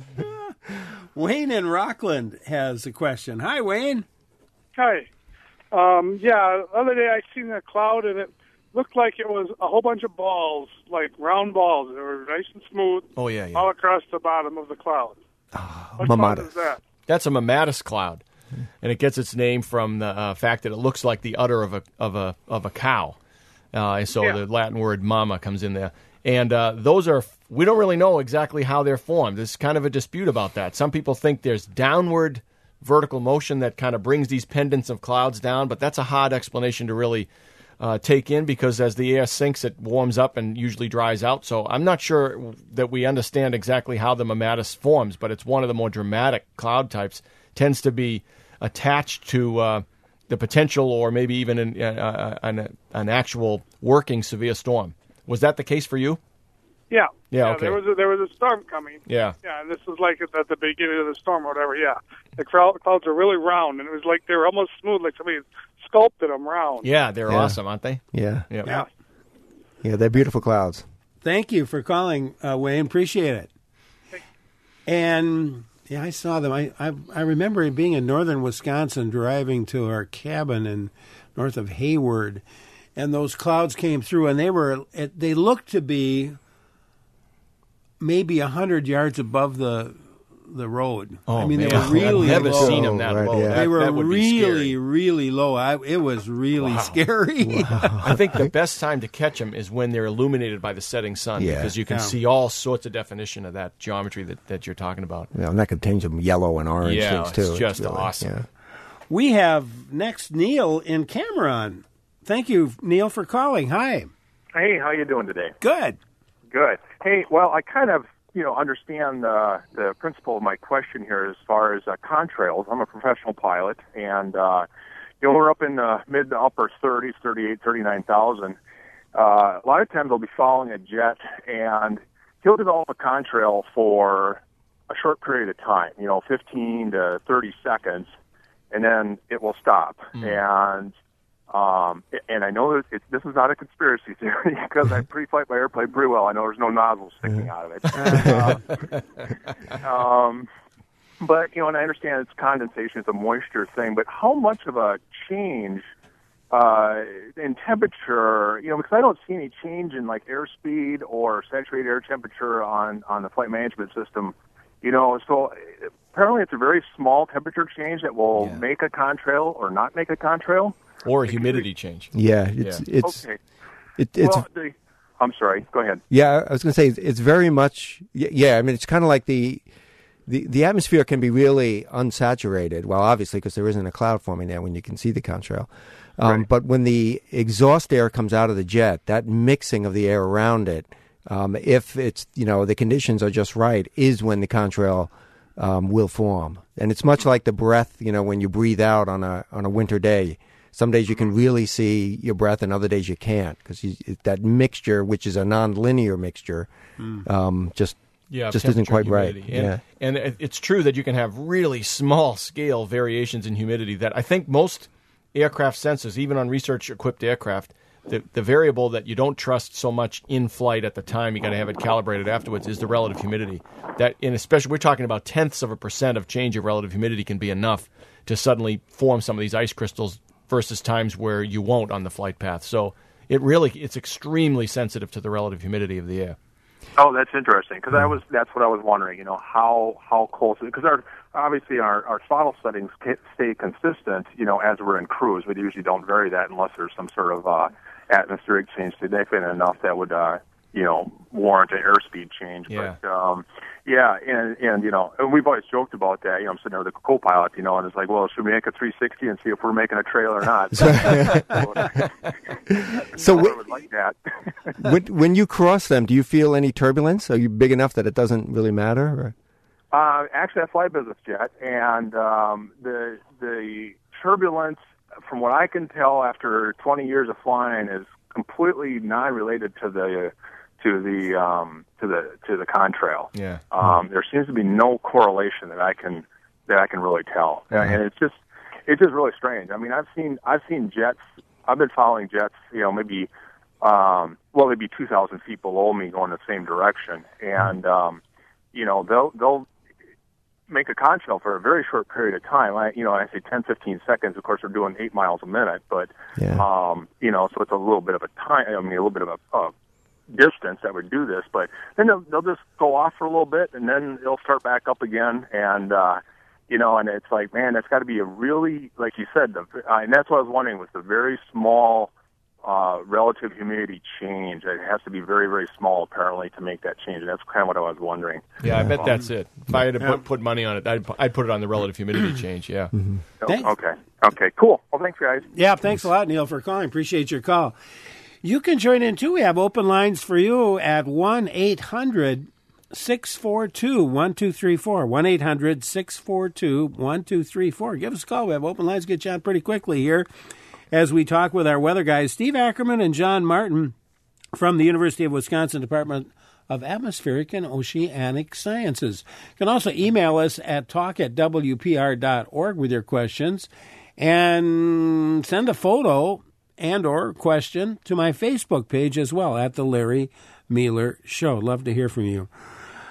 Wayne in Rockland has a question. Hi, Wayne. Hi. Um, yeah, the other day I seen a cloud and it looked like it was a whole bunch of balls, like round balls. They were nice and smooth Oh, yeah, yeah. all across the bottom of the cloud. What cloud Mammatus. is that? That's a mammatus cloud, and it gets its name from the uh, fact that it looks like the udder of a of a of a cow. Uh, so Yeah. the Latin word "mama" comes in there, and uh, those are we don't really know exactly how they're formed. There's kind of a dispute about that. Some people think there's downward vertical motion that kind of brings these pendants of clouds down, but that's a hard explanation to really uh, take in, because as the air sinks, it warms up and usually dries out. So I'm not sure that we understand exactly how the mammatus forms, but it's one of the more dramatic cloud types. Tends to be attached to uh, the potential or maybe even an, uh, an, an actual working severe storm. Was that the case for you? Yeah. Yeah, okay. There was a, there was a storm coming. Yeah. Yeah, and this was like at the beginning of the storm or whatever. Yeah, the cloud, clouds are really round, and it was like they were almost smooth, like somebody sculpted them round. Yeah, they're Yeah. awesome, aren't they? Yeah, Yeah. Yeah. yeah, they're beautiful clouds. Thank you for calling, uh, Wayne. Appreciate it. And yeah, I saw them. I, I I remember being in northern Wisconsin, driving to our cabin in north of Hayward, and those clouds came through, and they were they looked to be maybe a hundred yards above the the road. Oh, I mean, man. they were really I've never low. seen them that Right, low. yeah. That, They were that would be really, scary. really low. I, it was really Wow. scary. I think the best time to catch them is when they're illuminated by the setting sun, Yeah. because you can Yeah. see all sorts of definition of that geometry that, that you're talking about. Yeah, and that could change them yellow and orange Yeah, things too. it's just really- awesome. yeah. We have next Neil in Cameron. Thank you, Neil, for calling. Hi. Hey, how you doing today? Good. Good. Hey, well, I kind of, you know, understand uh, the principle of my question here as far as uh, contrails. I'm a professional pilot, and, uh, you know, we're up in the mid to upper thirties, thirty-eight, thirty-nine thousand. Uh, a lot of times I'll be following a jet, and he'll develop a contrail for a short period of time, you know, fifteen to thirty seconds, and then it will stop. Mm. And Um, and I know that it's, this is not a conspiracy theory because I pre-flight my airplane pretty well. I know there's no nozzles sticking out of it. uh, um, but, you know, and I understand it's condensation, it's a moisture thing, but how much of a change uh, in temperature, you know, because I don't see any change in, like, airspeed or saturated air temperature on, on the flight management system, you know, so apparently it's a very small temperature change that will yeah. make a contrail or not make a contrail. Or a humidity change. Yeah, it's Yeah. it's Okay. it, it's. Well, the, I'm sorry. Go ahead. Yeah, I was going to say it's, it's very much. y- Yeah, I mean it's kind of like the, the the atmosphere can be really unsaturated. Well, obviously because there isn't a cloud forming there when you can see the contrail. Um, Right. But when the exhaust air comes out of the jet, that mixing of the air around it, um, if it's you know the conditions are just right, is when the contrail um, will form. And it's much like the breath. You know, when you breathe out on a on a winter day. Some days you can really see your breath, and other days you can't because that mixture, which is a non-linear mixture, Mm. um, just Yeah, just isn't temperature quite and right. humidity. And, Yeah, and it- it's true that you can have really small scale variations in humidity that I think most aircraft sensors, even on research-equipped aircraft, the, the variable that you don't trust so much in flight at the time, you got to have it calibrated afterwards, is the relative humidity. That, and especially, we're talking about tenths of a percent of change of relative humidity can be enough to suddenly form some of these ice crystals versus times where you won't on the flight path. So it really, it's extremely sensitive to the relative humidity of the air. Oh, that's interesting because I was that's what I was wondering. You know how how close because our obviously our our throttle settings ca- stay consistent. You know as we're in cruise, we usually don't vary that unless there's some sort of uh, atmospheric change significant enough that would uh, you know warrant an airspeed change. Yeah. But um, yeah, and and you know and we've always joked about that. You know I'm sitting there with a co-pilot, you know, and it's like, well, should we make a three sixty and see if we're making a trail or not? So I wh- would like that. when, when you cross them, do you feel any turbulence? Are you big enough that it doesn't really matter? Or? Uh, actually, I fly a business jet, and um, the the turbulence, from what I can tell, after twenty years of flying, is completely non-related to the to the um, to the to the contrail. Yeah. Um, there seems to be no correlation that I can that I can really tell, and it's just it's just really strange. I mean, I've seen I've seen jets. I've been following jets, you know, maybe um, well, maybe two thousand feet below me going the same direction, and um, you know they'll they'll make a contrail for a very short period of time. I, you know, I say ten, fifteen seconds. Of course, we're doing eight miles a minute, but Yeah. um, you know, so it's a little bit of a time. I mean, a little bit of a, a distance that would do this, but then they'll, they'll just go off for a little bit, and then they'll start back up again, and uh, you know, and it's like, man, that's got to be a really, like you said, the, uh, and that's what I was wondering with the very small uh, relative humidity change. It has to be very, very small, apparently, to make that change. And that's kind of what I was wondering. Yeah, I bet that's it. If I had to put, put money on it, I'd, I'd put it on the relative humidity change, yeah. Mm-hmm. Thanks. Okay. Okay, cool. Well, thanks, guys. Yeah, thanks a lot, Neil, for calling. Appreciate your call. You can join in, too. We have open lines for you at one eight hundred six four two one two three four. one eight hundred six four two one two three four. Give us a call. We have open lines. Get you on pretty quickly here as we talk with our weather guys, Steve Ackerman and John Martin from the University of Wisconsin Department of Atmospheric and Oceanic Sciences. You can also email us at talk at w p r dot org with your questions and send a photo and or question to my Facebook page as well, at the Larry Mueller Show. Love to hear from you.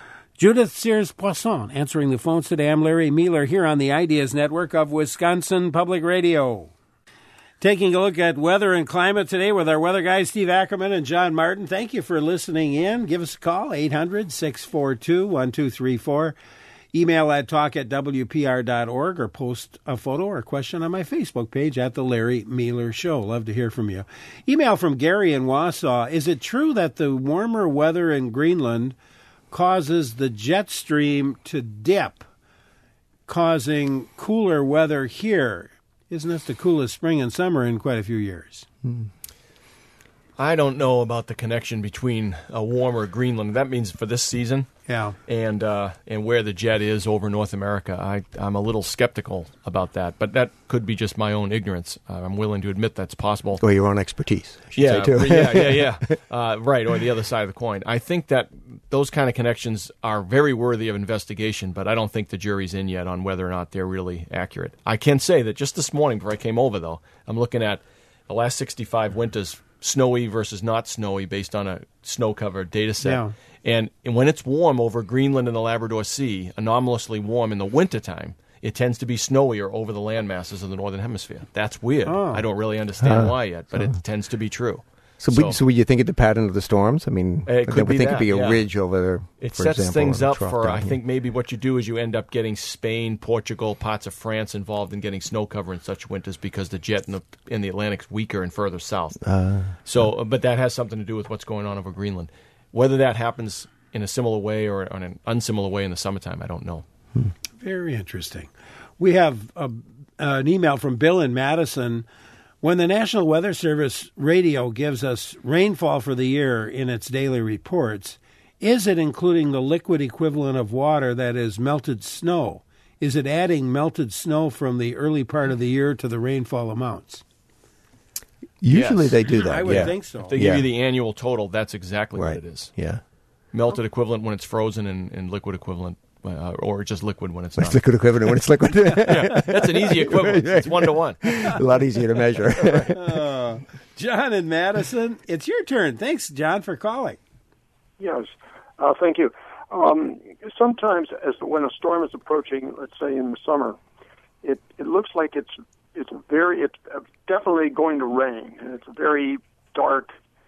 Judith Sears-Poisson answering the phones today. I'm Larry Mueller here on the Ideas Network of Wisconsin Public Radio. Taking a look at weather and climate today with our weather guys, Steve Ackerman and John Martin. Thank you for listening in. Give us a call, eight hundred, six four two, one two three four. Email at talk at w p r dot org or post a photo or a question on my Facebook page at The Larry Mueller Show. Love to hear from you. Email from Gary in Wausau. Is it true that the warmer weather in Greenland causes the jet stream to dip, causing cooler weather here? Isn't this the coolest spring and summer in quite a few years? Hmm. I don't know about the connection between a warmer Greenland. That means for this season, yeah, and uh, and where the jet is over North America. I I'm a little skeptical about that, but that could be just my own ignorance. Uh, I'm willing to admit that's possible. Or your own expertise, I should yeah, say too. yeah, yeah, yeah. Uh, right, or the other side of the coin. I think that those kind of connections are very worthy of investigation, but I don't think the jury's in yet on whether or not they're really accurate. I can say that just this morning, before I came over, though, I'm looking at the last sixty-five winters, snowy versus not snowy, based on a snow-covered data set. Yeah. And, and when it's warm over Greenland and the Labrador Sea, anomalously warm in the wintertime, it tends to be snowier over the land masses of the Northern Hemisphere. That's weird. Oh. I don't really understand Huh. why yet, but it tends to be true. So, So- would, so would you think of the pattern of the storms? I mean, It could I would be think that, it'd be a yeah. ridge over there. It for sets example, things or a up trough for, down I here. think maybe what you do is you end up getting Spain, Portugal, parts of France involved in getting snow cover in such winters because the jet in the, in the Atlantic's weaker and further south. Uh, So, but that has something to do with what's going on over Greenland. Whether that happens in a similar way or in an unsimilar way in the summertime, I don't know. Very interesting. We have a, an email from Bill in Madison. When the National Weather Service radio gives us rainfall for the year in its daily reports, is it including the liquid equivalent of water that is melted snow? Is it adding melted snow from the early part of the year to the rainfall amounts? usually Yes. they do that. I would yeah. think so. If they Yeah. give you the annual total, that's exactly Right. what it is. Yeah. Melted equivalent when it's frozen and, and liquid equivalent, uh, or just liquid when it's not. It's liquid equivalent when it's liquid. Yeah, that's an easy equivalent. It's one to one. A lot easier to measure. Uh, John in Madison, it's your turn. Thanks, John, for calling. Yes, uh, thank you. Um, sometimes, as when a storm is approaching, let's say in the summer, it, it looks like it's it's very it's definitely going to rain, and it's very dark,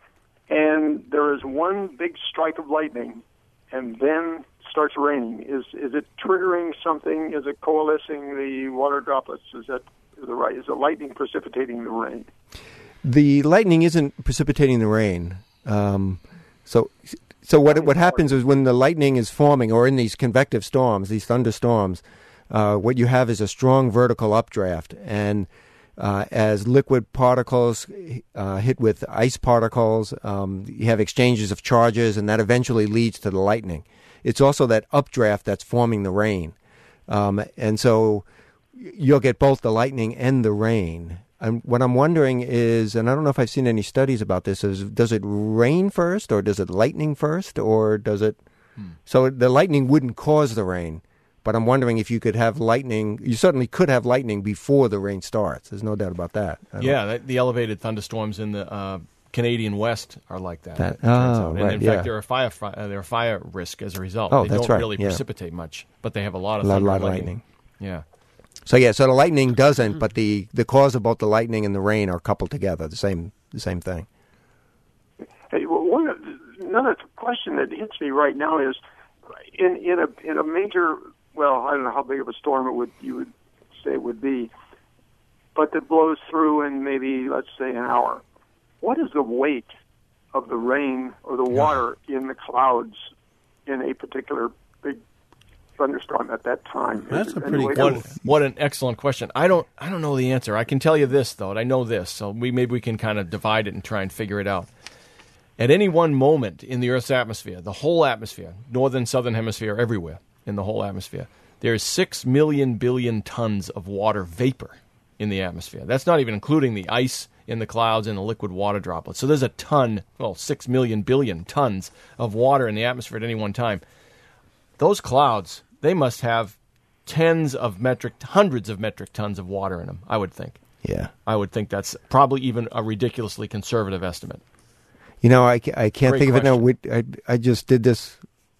and there is one big strike of lightning, and then starts raining. Is is it triggering something? Is it coalescing the water droplets? Is that is it right? Is the lightning precipitating the rain? The lightning isn't precipitating the rain. Um, so, so what what happens is when the lightning is forming, or in these convective storms, these thunderstorms, uh, what you have is a strong vertical updraft, and uh, as liquid particles uh, hit with ice particles, um, you have exchanges of charges, and that eventually leads to the lightning. It's also that updraft that's forming the rain, um, and so you'll get both the lightning and the rain. And what I'm wondering is, and I don't know if I've seen any studies about this, is does it rain first, or does it lightning first, or does it... Hmm. So the lightning wouldn't cause the rain, but I'm wondering if you could have lightning... You certainly could have lightning before the rain starts. There's no doubt about that. Yeah, that, the elevated thunderstorms in the uh, Canadian West are like that. That- it turns oh, out. And right, in yeah. fact, they're a fire uh, they're a fire risk as a result. Oh, they that's don't right, really yeah. precipitate much, but they have a lot of A lot, thunder lot and of lightning. lightning. Yeah. So yeah, so the lightning doesn't, but the, the cause of both the lightning and the rain are coupled together, the same the same thing. Hey, well, one another question that hits me right now is in in a in a major, well, I don't know how big of a storm it would you would say it would be, but that blows through in maybe, let's say, an hour. What is the weight of the rain or the water in the clouds in a particular big thunderstorm at that time? That's Is a there pretty any way good to- What, what an excellent question. I don't I don't know the answer. I can tell you this, though, and I know this, so we maybe we can kind of divide it and try and figure it out. At any one moment in the Earth's atmosphere, the whole atmosphere, northern, southern hemisphere, everywhere in the whole atmosphere, there is six million billion tons of water vapor in the atmosphere. That's not even including the ice in the clouds and the liquid water droplets. So there's a ton, well, six million billion tons of water in the atmosphere at any one time. Those clouds, they must have tens of metric, hundreds of metric tons of water in them, I would think. Yeah. I would think that's probably even a ridiculously conservative estimate. You know, I, ca- I can't Great think of it now. We, I, I just did this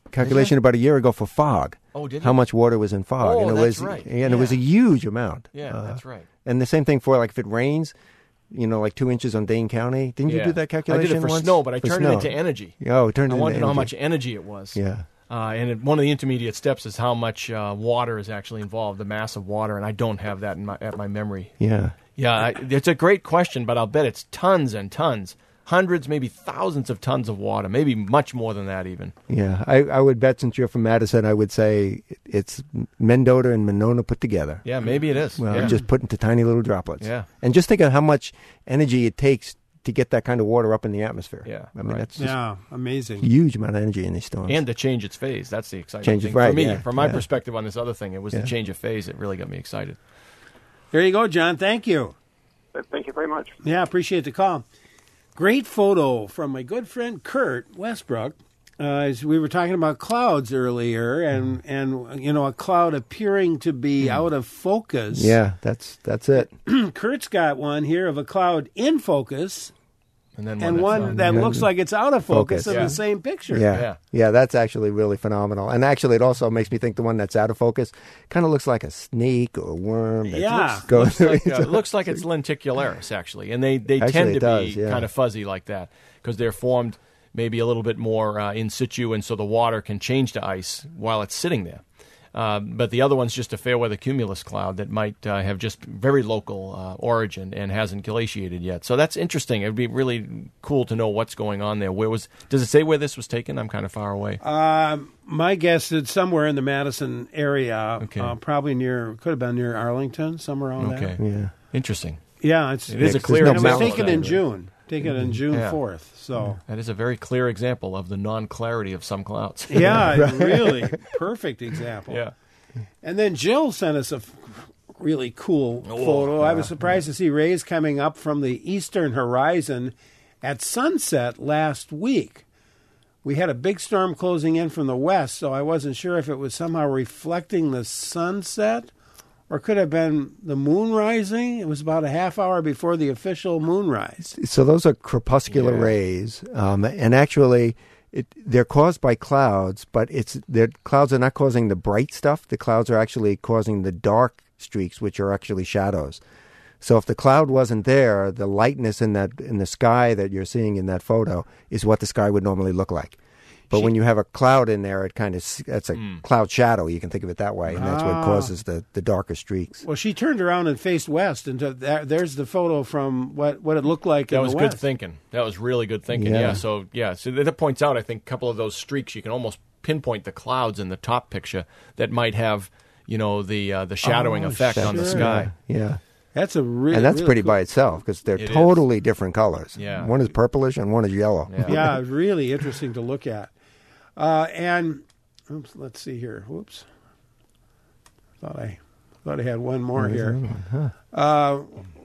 calculation about a year ago for fog. Oh, did How you? much water was in fog? Oh, and it that's was, right. And Yeah. it was a huge amount. Yeah, Uh, that's right. And the same thing for like if it rains, you know, like two inches on Dane County. Didn't you Yeah. do that calculation I did it for once? snow, but I For turned snow. it into energy. Oh, it turned I it wanted into to know how energy. much energy it was. Yeah. Uh, and it, one of the intermediate steps is how much uh, water is actually involved, the mass of water, and I don't have that in my, at my memory. Yeah. Yeah, I, it's a great question, but I'll bet it's tons and tons, hundreds, maybe thousands of tons of water, maybe much more than that even. Yeah, I, I would bet since you're from Madison, I would say it's Mendota and Monona put together. Yeah, maybe it is. Well, yeah. just put into tiny little droplets. Yeah. And just think of how much energy it takes to get that kind of water up in the atmosphere. Yeah, I mean, right. that's just Yeah, amazing. a huge amount of energy in these storms. And to change its phase. That's the exciting Change it- thing right, for me. yeah, From my yeah. perspective on this other thing, it was Yeah. the change of phase that really got me excited. There you go, John. Thank you. Thank you very much. Yeah, appreciate the call. Great photo from my good friend Kurt Westbrook. Uh, as we were talking about clouds earlier, and, and you know, a cloud appearing to be out of focus. yeah, that's that's it. Kurt's got one here of a cloud in focus, And then and that's one not- that Yeah. looks like it's out of focus, Focus. in Yeah. the same picture. Yeah. Yeah. yeah, that's actually really phenomenal. And actually, it also makes me think the one that's out of focus kind of looks like a snake or a worm. That Yeah. looks- goes looks like, uh, it looks like it's lenticularis, actually, and they, they Actually, tend it to does, be yeah. kind of fuzzy like that because they're formed maybe a little bit more uh, in situ, and so the water can change to ice while it's sitting there. Uh, but the other one's just a fair weather cumulus cloud that might uh, have just very local uh, origin and hasn't glaciated yet. So that's interesting. It would be really cool to know what's going on there. Where was? Does it say where this was taken? I'm kind of far away. Um, my guess is somewhere in the Madison area, Okay. uh, probably near, could have been near Arlington, somewhere around Okay. there. Yeah. Interesting. Yeah, it's, It is a Yeah, 'cause clear there's and no it was example. taken of in that. June. Taken in June Yeah. fourth. So, That is a very clear example of the non-clarity of some clouds. yeah, really perfect example. Yeah. And then Jill sent us a f- really cool photo. I was surprised to see rays coming up from the eastern horizon at sunset last week. We had a big storm closing in from the west, so I wasn't sure if it was somehow reflecting the sunset or could have been the moon rising. It was about a half hour before the official moonrise. So those are crepuscular Yeah. rays, um, and actually, it, they're caused by clouds, but it's the clouds are not causing the bright stuff. The clouds are actually causing the dark streaks, which are actually shadows. So if the cloud wasn't there, the lightness in that in the sky that you're seeing in that photo is what the sky would normally look like. But when you have a cloud in there, it kind of that's a Mm. cloud shadow. You can think of it that way, and that's what Ah. causes the, the darker streaks. Well, she turned around and faced west, and to, there, there's the photo from what, what it looked like That in was the good west. thinking. That was really good thinking. Yeah. Yeah. So yeah. So that points out, I think, a couple of those streaks. You can almost pinpoint the clouds in the top picture that might have, you know, the uh, the shadowing Oh, effect on the sure. sky. Yeah. That's a really, and that's really pretty cool. by itself because they're It is. totally different colors. Yeah. One is purplish and one is yellow. Yeah. Yeah, really interesting to look at. Uh, and oops, let's see here. Whoops, thought I thought I had one more There's here. another one, huh? Uh,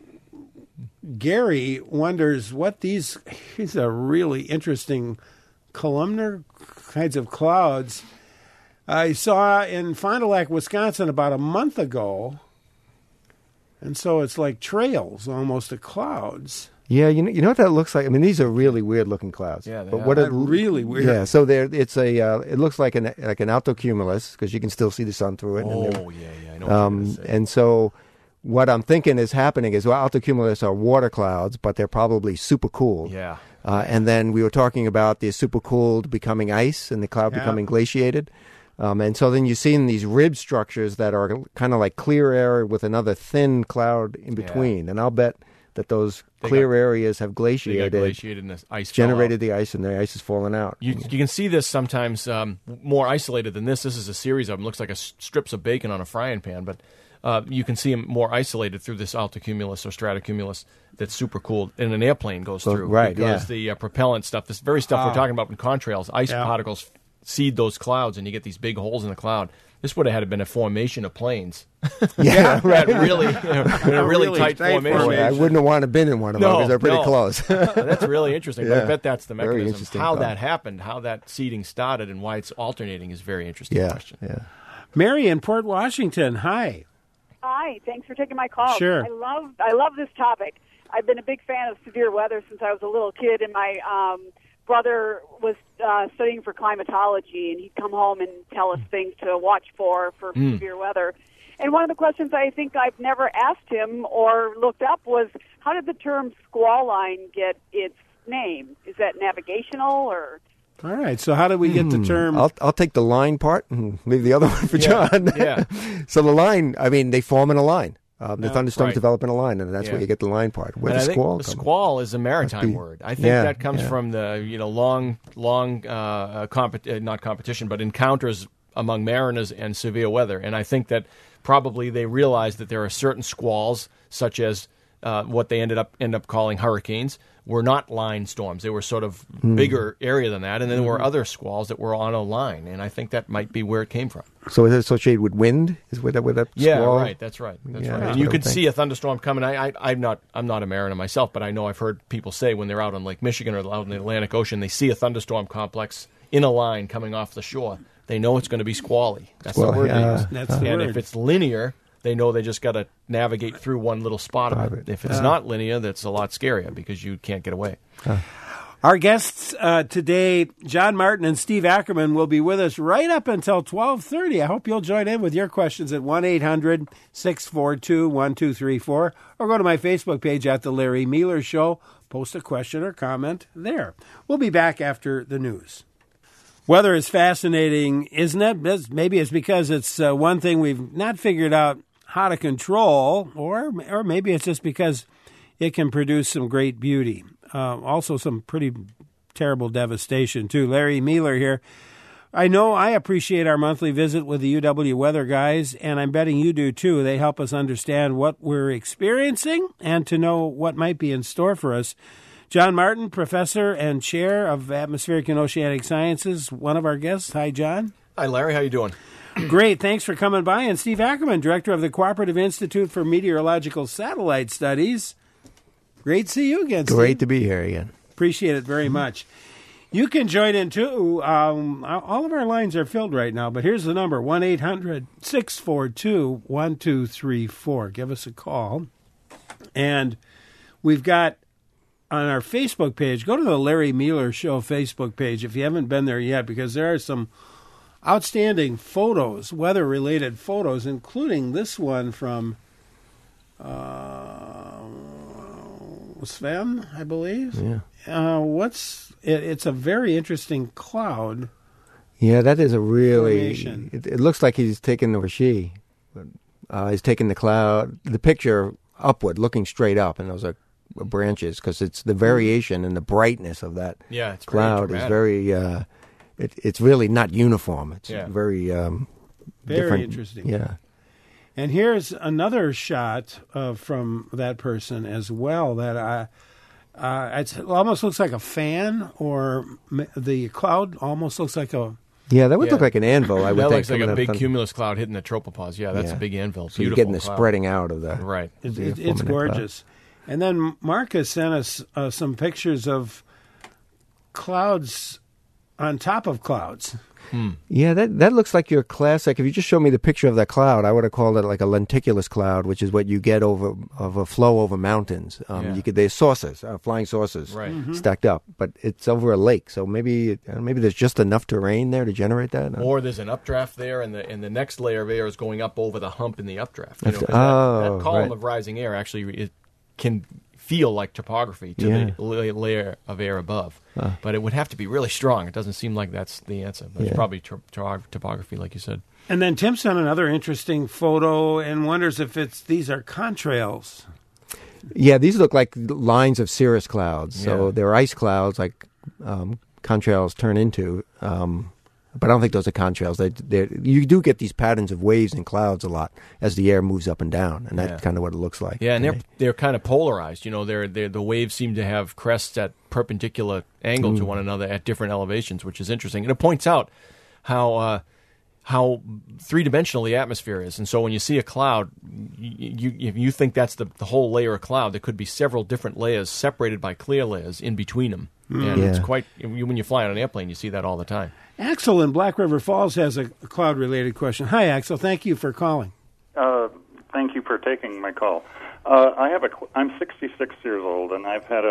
Gary wonders what these. These are really interesting columnar kinds of clouds. I saw in Fond du Lac, Wisconsin, about a month ago, and so it's like trails almost of clouds. Yeah, you know, you know what that looks like. I mean, these are really weird looking clouds. Yeah, they but are. what They're it, really weird. Yeah, so there, it's a. Uh, it looks like an like an altocumulus because you can still see the sun through it. and they're- Oh yeah, yeah. I know. What you're Um, gonna say. and so, what I'm thinking is happening is well, altocumulus are water clouds, but they're probably super cooled. Yeah. Uh, and then we were talking about the supercooled becoming ice and the cloud Yeah. becoming glaciated. Um, and so then you see in these rib structures that are kind of like clear air with another thin cloud in Yeah. between. And I'll bet that those They clear got- areas have They got glaciated, glaciated and the ice fell generated out. the ice, and the ice is falling out. You, you can see this sometimes um, more isolated than this. This is a series of them. Looks like a s- strips of bacon on a frying pan, but uh, you can see them more isolated through this altocumulus or stratocumulus that's super cooled, and an airplane goes So- through. right, Because yeah. the uh, propellant stuff, this very stuff Ah. we're talking about in contrails, ice Yeah. particles seed those clouds, and you get these big holes in the cloud. This would have had to been a formation of planes. Yeah, That really, in a really, Really tight, tight formation. Boy, I wouldn't have wanted to been in one of them No, because they're pretty no. close. That's really interesting. But Yeah. I bet that's the Very mechanism. interesting How thought. that happened, how that seeding started, and why it's alternating is a very interesting yeah, question. yeah. Mary in Port Washington. Hi. Hi, thanks for taking my call. Sure. I love I love this topic. I've been a big fan of severe weather since I was a little kid, and my um, brother was uh, studying for climatology, and he'd come home and tell us things to watch for for Mm. severe weather. And one of the questions I think I've never asked him or looked up was, how did the term squall line get its name? Is that navigational or? All right. So how did we get the Hmm. term? I'll I'll take the line part and leave the other one for Yeah, John. yeah. So the line, I mean, they form in a line. Um, the Yeah, thunderstorms right. develop in a line, and that's Yeah. where you get the line part. Where And the I think squall the come? squall is a maritime be- word. I think yeah, that comes yeah. from the you know long, long, uh, uh, comp- uh, not competition, but encounters among mariners and severe weather. And I think that probably they realized that there are certain squalls, such as uh, what they ended up end up calling hurricanes, were not line storms. They were sort of Hmm. bigger area than that, and then there were Mhm. other squalls that were on a line. And I think that might be where it came from. So is it associated with wind? Is with that with that Yeah, squall? right. That's right. That's Yeah, right. that's And you what I could would see a thunderstorm coming. I, I, I'm not. I'm not a mariner myself, but I know I've heard people say when they're out on Lake Michigan or out in the Atlantic Ocean, they see a thunderstorm complex in a line coming off the shore. They know it's going to be squally. That's Squally, the word they yeah. use. That's the and word. if it's linear, they know they just got to navigate through one little spot of it. If it's Yeah. not linear, that's a lot scarier because you can't get away. Our guests uh, today, John Martin and Steve Ackerman, will be with us right up until twelve thirty. I hope you'll join in with your questions at one eight hundred six four two one two three four or go to my Facebook page at The Larry Mealer Show. Post a question or comment there. We'll be back after the news. Weather is fascinating, isn't it? It's- Maybe it's because it's uh, one thing we've not figured out how to control, or or maybe it's just because it can produce some great beauty. Uh, also some pretty terrible devastation, too. Larry Mealer here. I know I appreciate our monthly visit with the U W Weather guys, and I'm betting you do, too. They help us understand what we're experiencing and to know what might be in store for us. John Martin, professor and chair of atmospheric and oceanic sciences, one of our guests. Hi, John. Hi, Larry. How you doing? Great. Thanks for coming by. And Steve Ackerman, director of the Cooperative Institute for Meteorological Satellite Studies. Great to see you again, Steve. Great to be here again. Appreciate it very much. You can join in, too. Um, all of our lines are filled right now, but here's the number, one eight hundred six four two one two three four. Give us a call. And we've got on our Facebook page, go to the Larry Mealer Show Facebook page if you haven't been there yet, because there are some outstanding photos, weather-related photos, including this one from uh, Sven, I believe. Yeah. Uh, what's it, it's a very interesting cloud. Yeah, that is a really. Formation. It, it looks like he's taking, or she, uh, he's taking the cloud, the picture upward, looking straight up, and those are branches because it's the variation and the brightness of that Yeah, it's very cloud is dramatic. very. Uh, it, it's really not uniform. It's Yeah. very. Um, Very different. interesting. Yeah. And here's another shot uh, from that person as well. That I, uh, it's, it almost looks like a fan, or m- the cloud almost looks like a. Yeah, that would Yeah. look like an anvil. I would that think. looks like coming a up big on- cumulus cloud hitting the tropopause. Yeah, that's Yeah. a big anvil. So you're Beautiful getting the cloud. spreading out of the. Right. It, the it, it's forming of gorgeous. And then Marcus sent us uh, some pictures of clouds on top of clouds. Yeah, that that looks like your classic. If you just showed me the picture of that cloud, I would have called it like a lenticulus cloud, which is what you get over of a flow over mountains. Um, Yeah. You could there's saucers, uh, flying saucers, Right. Mm-hmm. stacked up, but it's over a lake, so maybe uh, maybe there's just enough terrain there to generate that. Or there's an updraft there, and the and the next layer of air is going up over the hump in the updraft. You know, That's- 'cause that, oh, that column right. of rising air actually it can feel like topography to Yeah. the la- layer of air above. Huh. But it would have to be really strong. It doesn't seem like that's the answer. But it's Yeah. probably to- to- topography, like you said. And then Tim sent another interesting photo and wonders if it's these are contrails. Yeah, these look like lines of cirrus clouds. So Yeah. they're ice clouds, like um, contrails turn into. Um, but I don't think those are contrails. They, they're- you do get these patterns of waves and clouds a lot as the air moves up and down, and that's Yeah. kind of what it looks like. Yeah, and to they're me. they're kind of polarized. You know, they're, they're the waves seem to have crests at perpendicular angle Mm. to one another at different elevations, which is interesting. And it points out how uh, how three dimensional the atmosphere is. And so when you see a cloud, you, you if you think that's the the whole layer of cloud, there could be several different layers separated by clear layers in between them. And it's Yeah. quite you- when you fly on an airplane, you see that all the time. Axel in Black River Falls has a cloud-related question. Hi, Axel. Thank you for calling. Uh, thank you for taking my call. Uh, I have a. qu- I'm sixty-six years old, and I've had a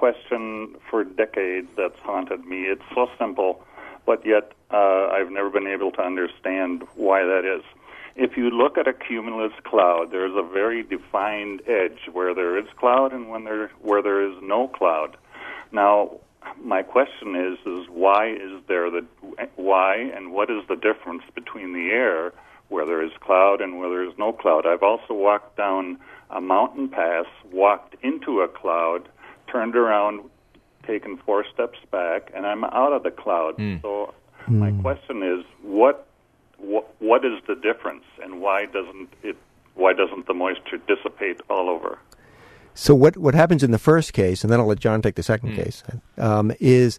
question for decades that's haunted me. It's so simple, but yet uh, I've never been able to understand why that is. If you look at a cumulus cloud, there's a very defined edge where there is cloud and when there where there is no cloud. Now, my question is, is why is there the why and what is the difference between the air where there is cloud and where there is no cloud? I've also walked down a mountain pass, walked into a cloud, turned around, taken four steps back, and I'm out of the cloud. Mm. So mm. my question is, what, what what is the difference, and why doesn't it why doesn't the moisture dissipate all over? So what what happens in the first case, and then I'll let John take the second mm. case, um, is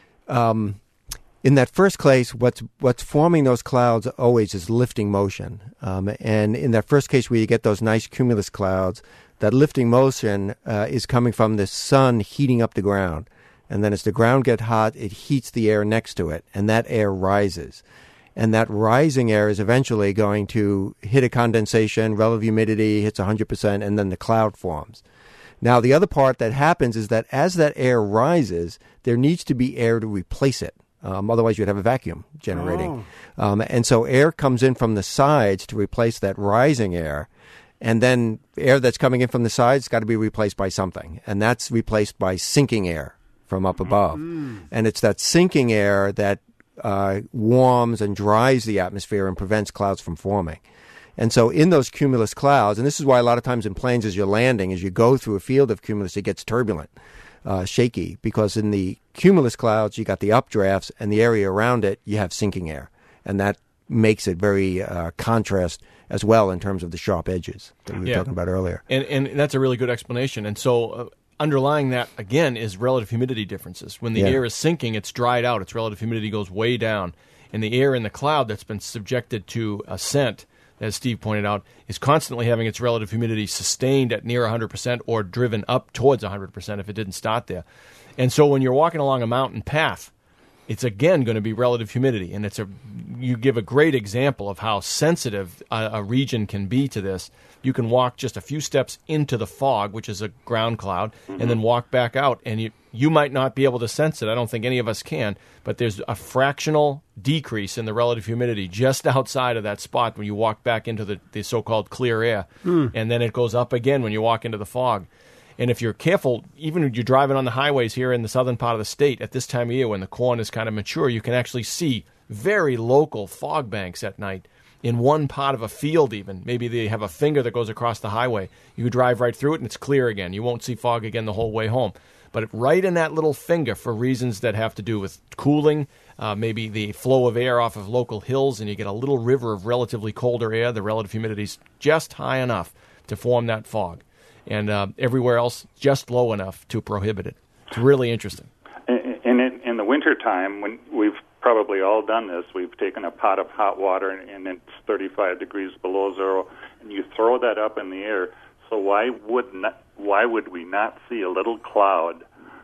um, in that first case, what's what's forming those clouds always is lifting motion. Um, and in that first case where you get those nice cumulus clouds, that lifting motion uh, is coming from the sun heating up the ground. And then as the ground gets hot, it heats the air next to it, and that air rises. And that rising air is eventually going to hit a condensation, relative humidity hits one hundred percent, and then the cloud forms. Now, the other part that happens is that as that air rises, there needs to be air to replace it. Um, otherwise, you'd have a vacuum generating. Oh. Um, and so air comes in from the sides to replace that rising air. And then air that's coming in from the sides has got to be replaced by something. And that's replaced by sinking air from up above. Mm-hmm. And it's that sinking air that uh, warms and dries the atmosphere and prevents clouds from forming. And so in those cumulus clouds, and this is why a lot of times in planes as you're landing, as you go through a field of cumulus, it gets turbulent, uh, shaky, because in the cumulus clouds, you got the updrafts, and the area around it, you have sinking air. And that makes it very uh, contrast as well in terms of the sharp edges that we were yeah. talking about earlier. And, and that's a really good explanation. And so uh, underlying that, again, is relative humidity differences. When the yeah. air is sinking, it's dried out. Its relative humidity goes way down. And the air in the cloud that's been subjected to ascent, as Steve pointed out, is constantly having its relative humidity sustained at near one hundred percent or driven up towards one hundred percent if it didn't start there. And so when you're walking along a mountain path, it's again going to be relative humidity. And it's a you give a great example of how sensitive a, a region can be to this. You can walk just a few steps into the fog, which is a ground cloud, mm-hmm. and then walk back out. And you, you might not be able to sense it. I don't think any of us can. But there's a fractional decrease in the relative humidity just outside of that spot when you walk back into the, the so-called clear air. Mm. And then it goes up again when you walk into the fog. And if you're careful, even when you're driving on the highways here in the southern part of the state at this time of year when the corn is kind of mature, you can actually see very local fog banks at night in one part of a field even. Maybe they have a finger that goes across the highway. You drive right through it and it's clear again. You won't see fog again the whole way home. But right in that little finger for reasons that have to do with cooling, uh, maybe the flow of air off of local hills, and you get a little river of relatively colder air, the relative humidity is just high enough to form that fog. And uh, everywhere else, just low enough to prohibit it. It's really interesting. And in, in the wintertime, when we've probably all done this, we've taken a pot of hot water and, and it's thirty-five degrees below zero, and you throw that up in the air. So why would not, why would we not see a little cloud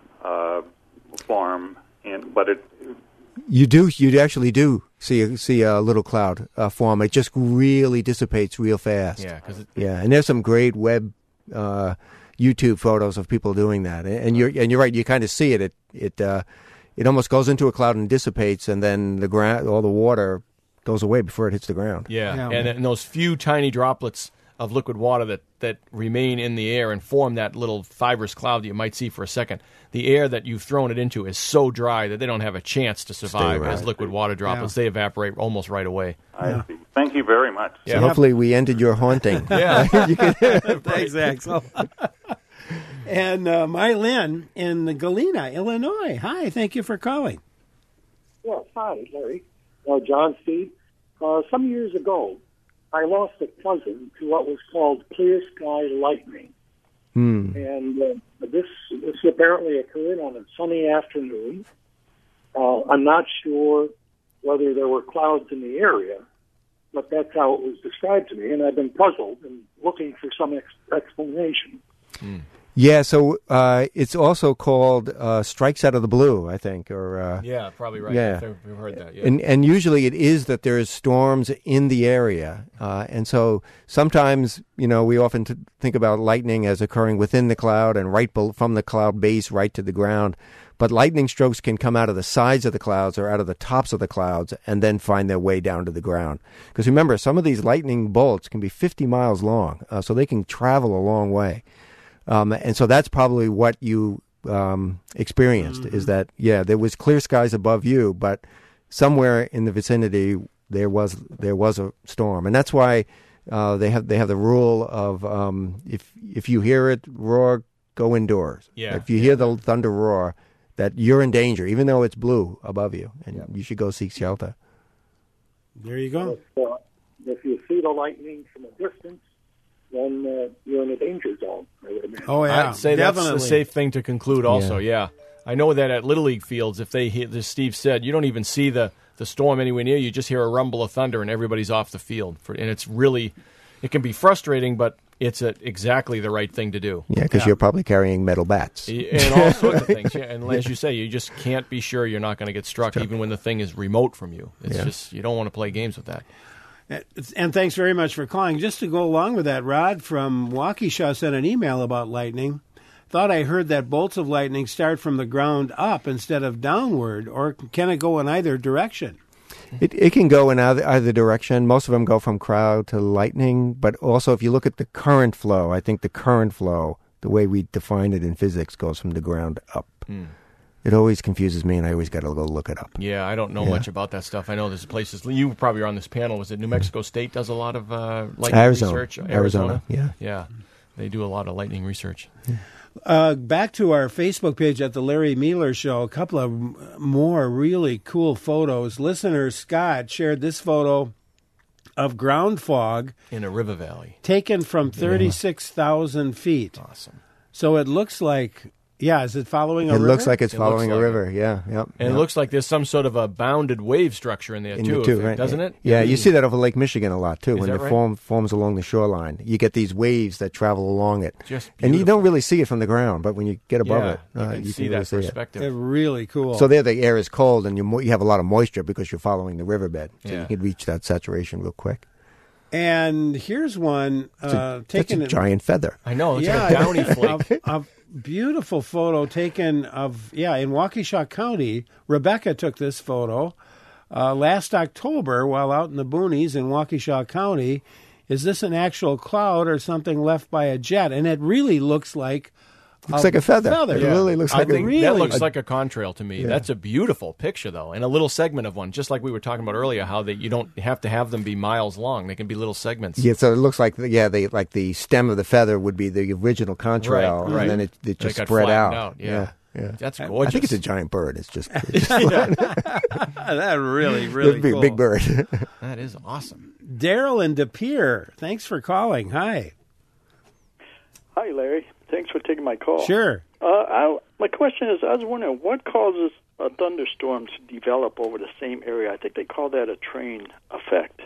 uh, form? In, but it you do you actually do see see a little cloud uh, form. It just really dissipates real fast. Yeah, cause it, yeah, and there's some great web. Uh, YouTube photos of people doing that, and you're and you're right. You kind of see it. It it uh, it almost goes into a cloud and dissipates, and then the ground, all the water goes away before it hits the ground. Yeah, yeah. And, and those few tiny droplets of liquid water that, that remain in the air and form that little fibrous cloud that you might see for a second. The air that you've thrown it into is so dry that they don't have a chance to survive right. as liquid water droplets. Yeah. They evaporate almost right away. I yeah. see. Thank you very much. Yeah. So hopefully we ended your haunting. yeah. you can, Thanks, Axel. And uh, Mylyn in Galena, Illinois. Hi, thank you for calling. Yes, hi, Larry. Uh, John, Steve. Uh, some years ago, I lost a cousin to what was called clear sky lightning. Hmm. And uh, this, this apparently occurred on a sunny afternoon. Uh, I'm not sure whether there were clouds in the area, but that's how it was described to me, and I've been puzzled and looking for some ex- explanation. Hmm. Yeah, so uh, it's also called uh, strikes out of the blue, I think, or uh, Yeah, probably right. Yeah, I've I've heard that. Yeah. and and usually it is that there's storms in the area, uh, and so sometimes you know we often t- think about lightning as occurring within the cloud and right be- from the cloud base right to the ground, but lightning strokes can come out of the sides of the clouds or out of the tops of the clouds and then find their way down to the ground. Because remember, some of these lightning bolts can be fifty miles long, uh, so they can travel a long way. Um, and so that's probably what you um, experienced, mm-hmm. is that, yeah, there was clear skies above you, but somewhere in the vicinity there was there was a storm. And that's why uh, they have they have the rule of um, if if you hear it roar, go indoors. Yeah. If you hear the thunder roar, that you're in danger, even though it's blue above you, and Yep. you should go seek shelter. There you go. If, uh, if you see the lightning from a distance, then uh, you're in a danger zone, I would imagine. Oh, yeah. I'd say definitely. that's a safe thing to conclude also, yeah. I know that at Little League fields, if they hit, as Steve said, you don't even see the, the storm anywhere near you. You just hear a rumble of thunder and everybody's off the field. For, and it's really, it can be frustrating, but it's a, exactly the right thing to do. Yeah, because you're probably carrying metal bats. And all sorts of things. Yeah. And as you say, you just can't be sure you're not going to get struck even when the thing is remote from you. It's Yeah. just, you don't want to play games with that. And thanks very much for calling. Just to go along with that, Rod from Waukesha sent an email about lightning. Thought I heard that bolts of lightning start from the ground up instead of downward, or can it go in either direction? It it can go in either, either direction. Most of them go from cloud to lightning, but also if you look at the current flow, I think the current flow, the way we define it in physics, goes from the ground up. Hmm. It always confuses me, and I always got to go look it up. Yeah, I don't know Yeah. much about that stuff. I know there's places, you probably are on this panel, was it New Mexico State does a lot of uh, lightning Arizona. research? Arizona, yeah. Yeah, they do a lot of lightning research. Uh, back to our Facebook page at the Larry Mealer Show, a couple of m- more really cool photos. Listener Scott shared this photo of ground fog In a river valley. taken from thirty-six thousand feet. Awesome. So it looks like, yeah, is it following a It river? looks like it's It following looks a like river. Yeah, yep. And yep. it looks like there's some sort of a bounded wave structure in there, In too, the two, if it- right? doesn't it? Yeah, you see that over Lake Michigan a lot too. Is when that it right? form, forms along the shoreline, you get these waves that travel along it, Just and you beautiful. don't really see it from the ground. But when you get above Yeah, it, you uh, can you see really that see it. perspective. They're really cool. So there, the air is cold, and you mo- you have a lot of moisture because you're following the riverbed, so Yeah. you can reach that saturation real quick. And here's one It's a- uh, that's taken a giant feather. I know, it's yeah, like a downy flake. A, a beautiful photo taken of yeah in Waukesha County. Rebecca took this photo uh, last October while out in the boonies in Waukesha County. Is this an actual cloud or something left by a jet? And it really looks like Looks like a feather. feather. It really looks I like a- think that really- looks like a contrail to me. Yeah. That's a beautiful picture, though, and a little segment of one, just like we were talking about earlier. How they you don't have to have them be miles long; they can be little segments. Yeah, so it looks like the, yeah, they like the stem of the feather would be the original contrail, Right, right. and then it, it And it just got spread flattened out. out, yeah. yeah, That's I- I gorgeous. think it's a giant bird. It's just, it's just that really really big, cool. big bird. That is awesome. Daryl in De Pere, thanks for calling. Hi. Hi, Larry. Thanks for taking my call. Sure. Uh, I, my question is, I was wondering what causes a thunderstorm to develop over the same area. I think they call that a train effect.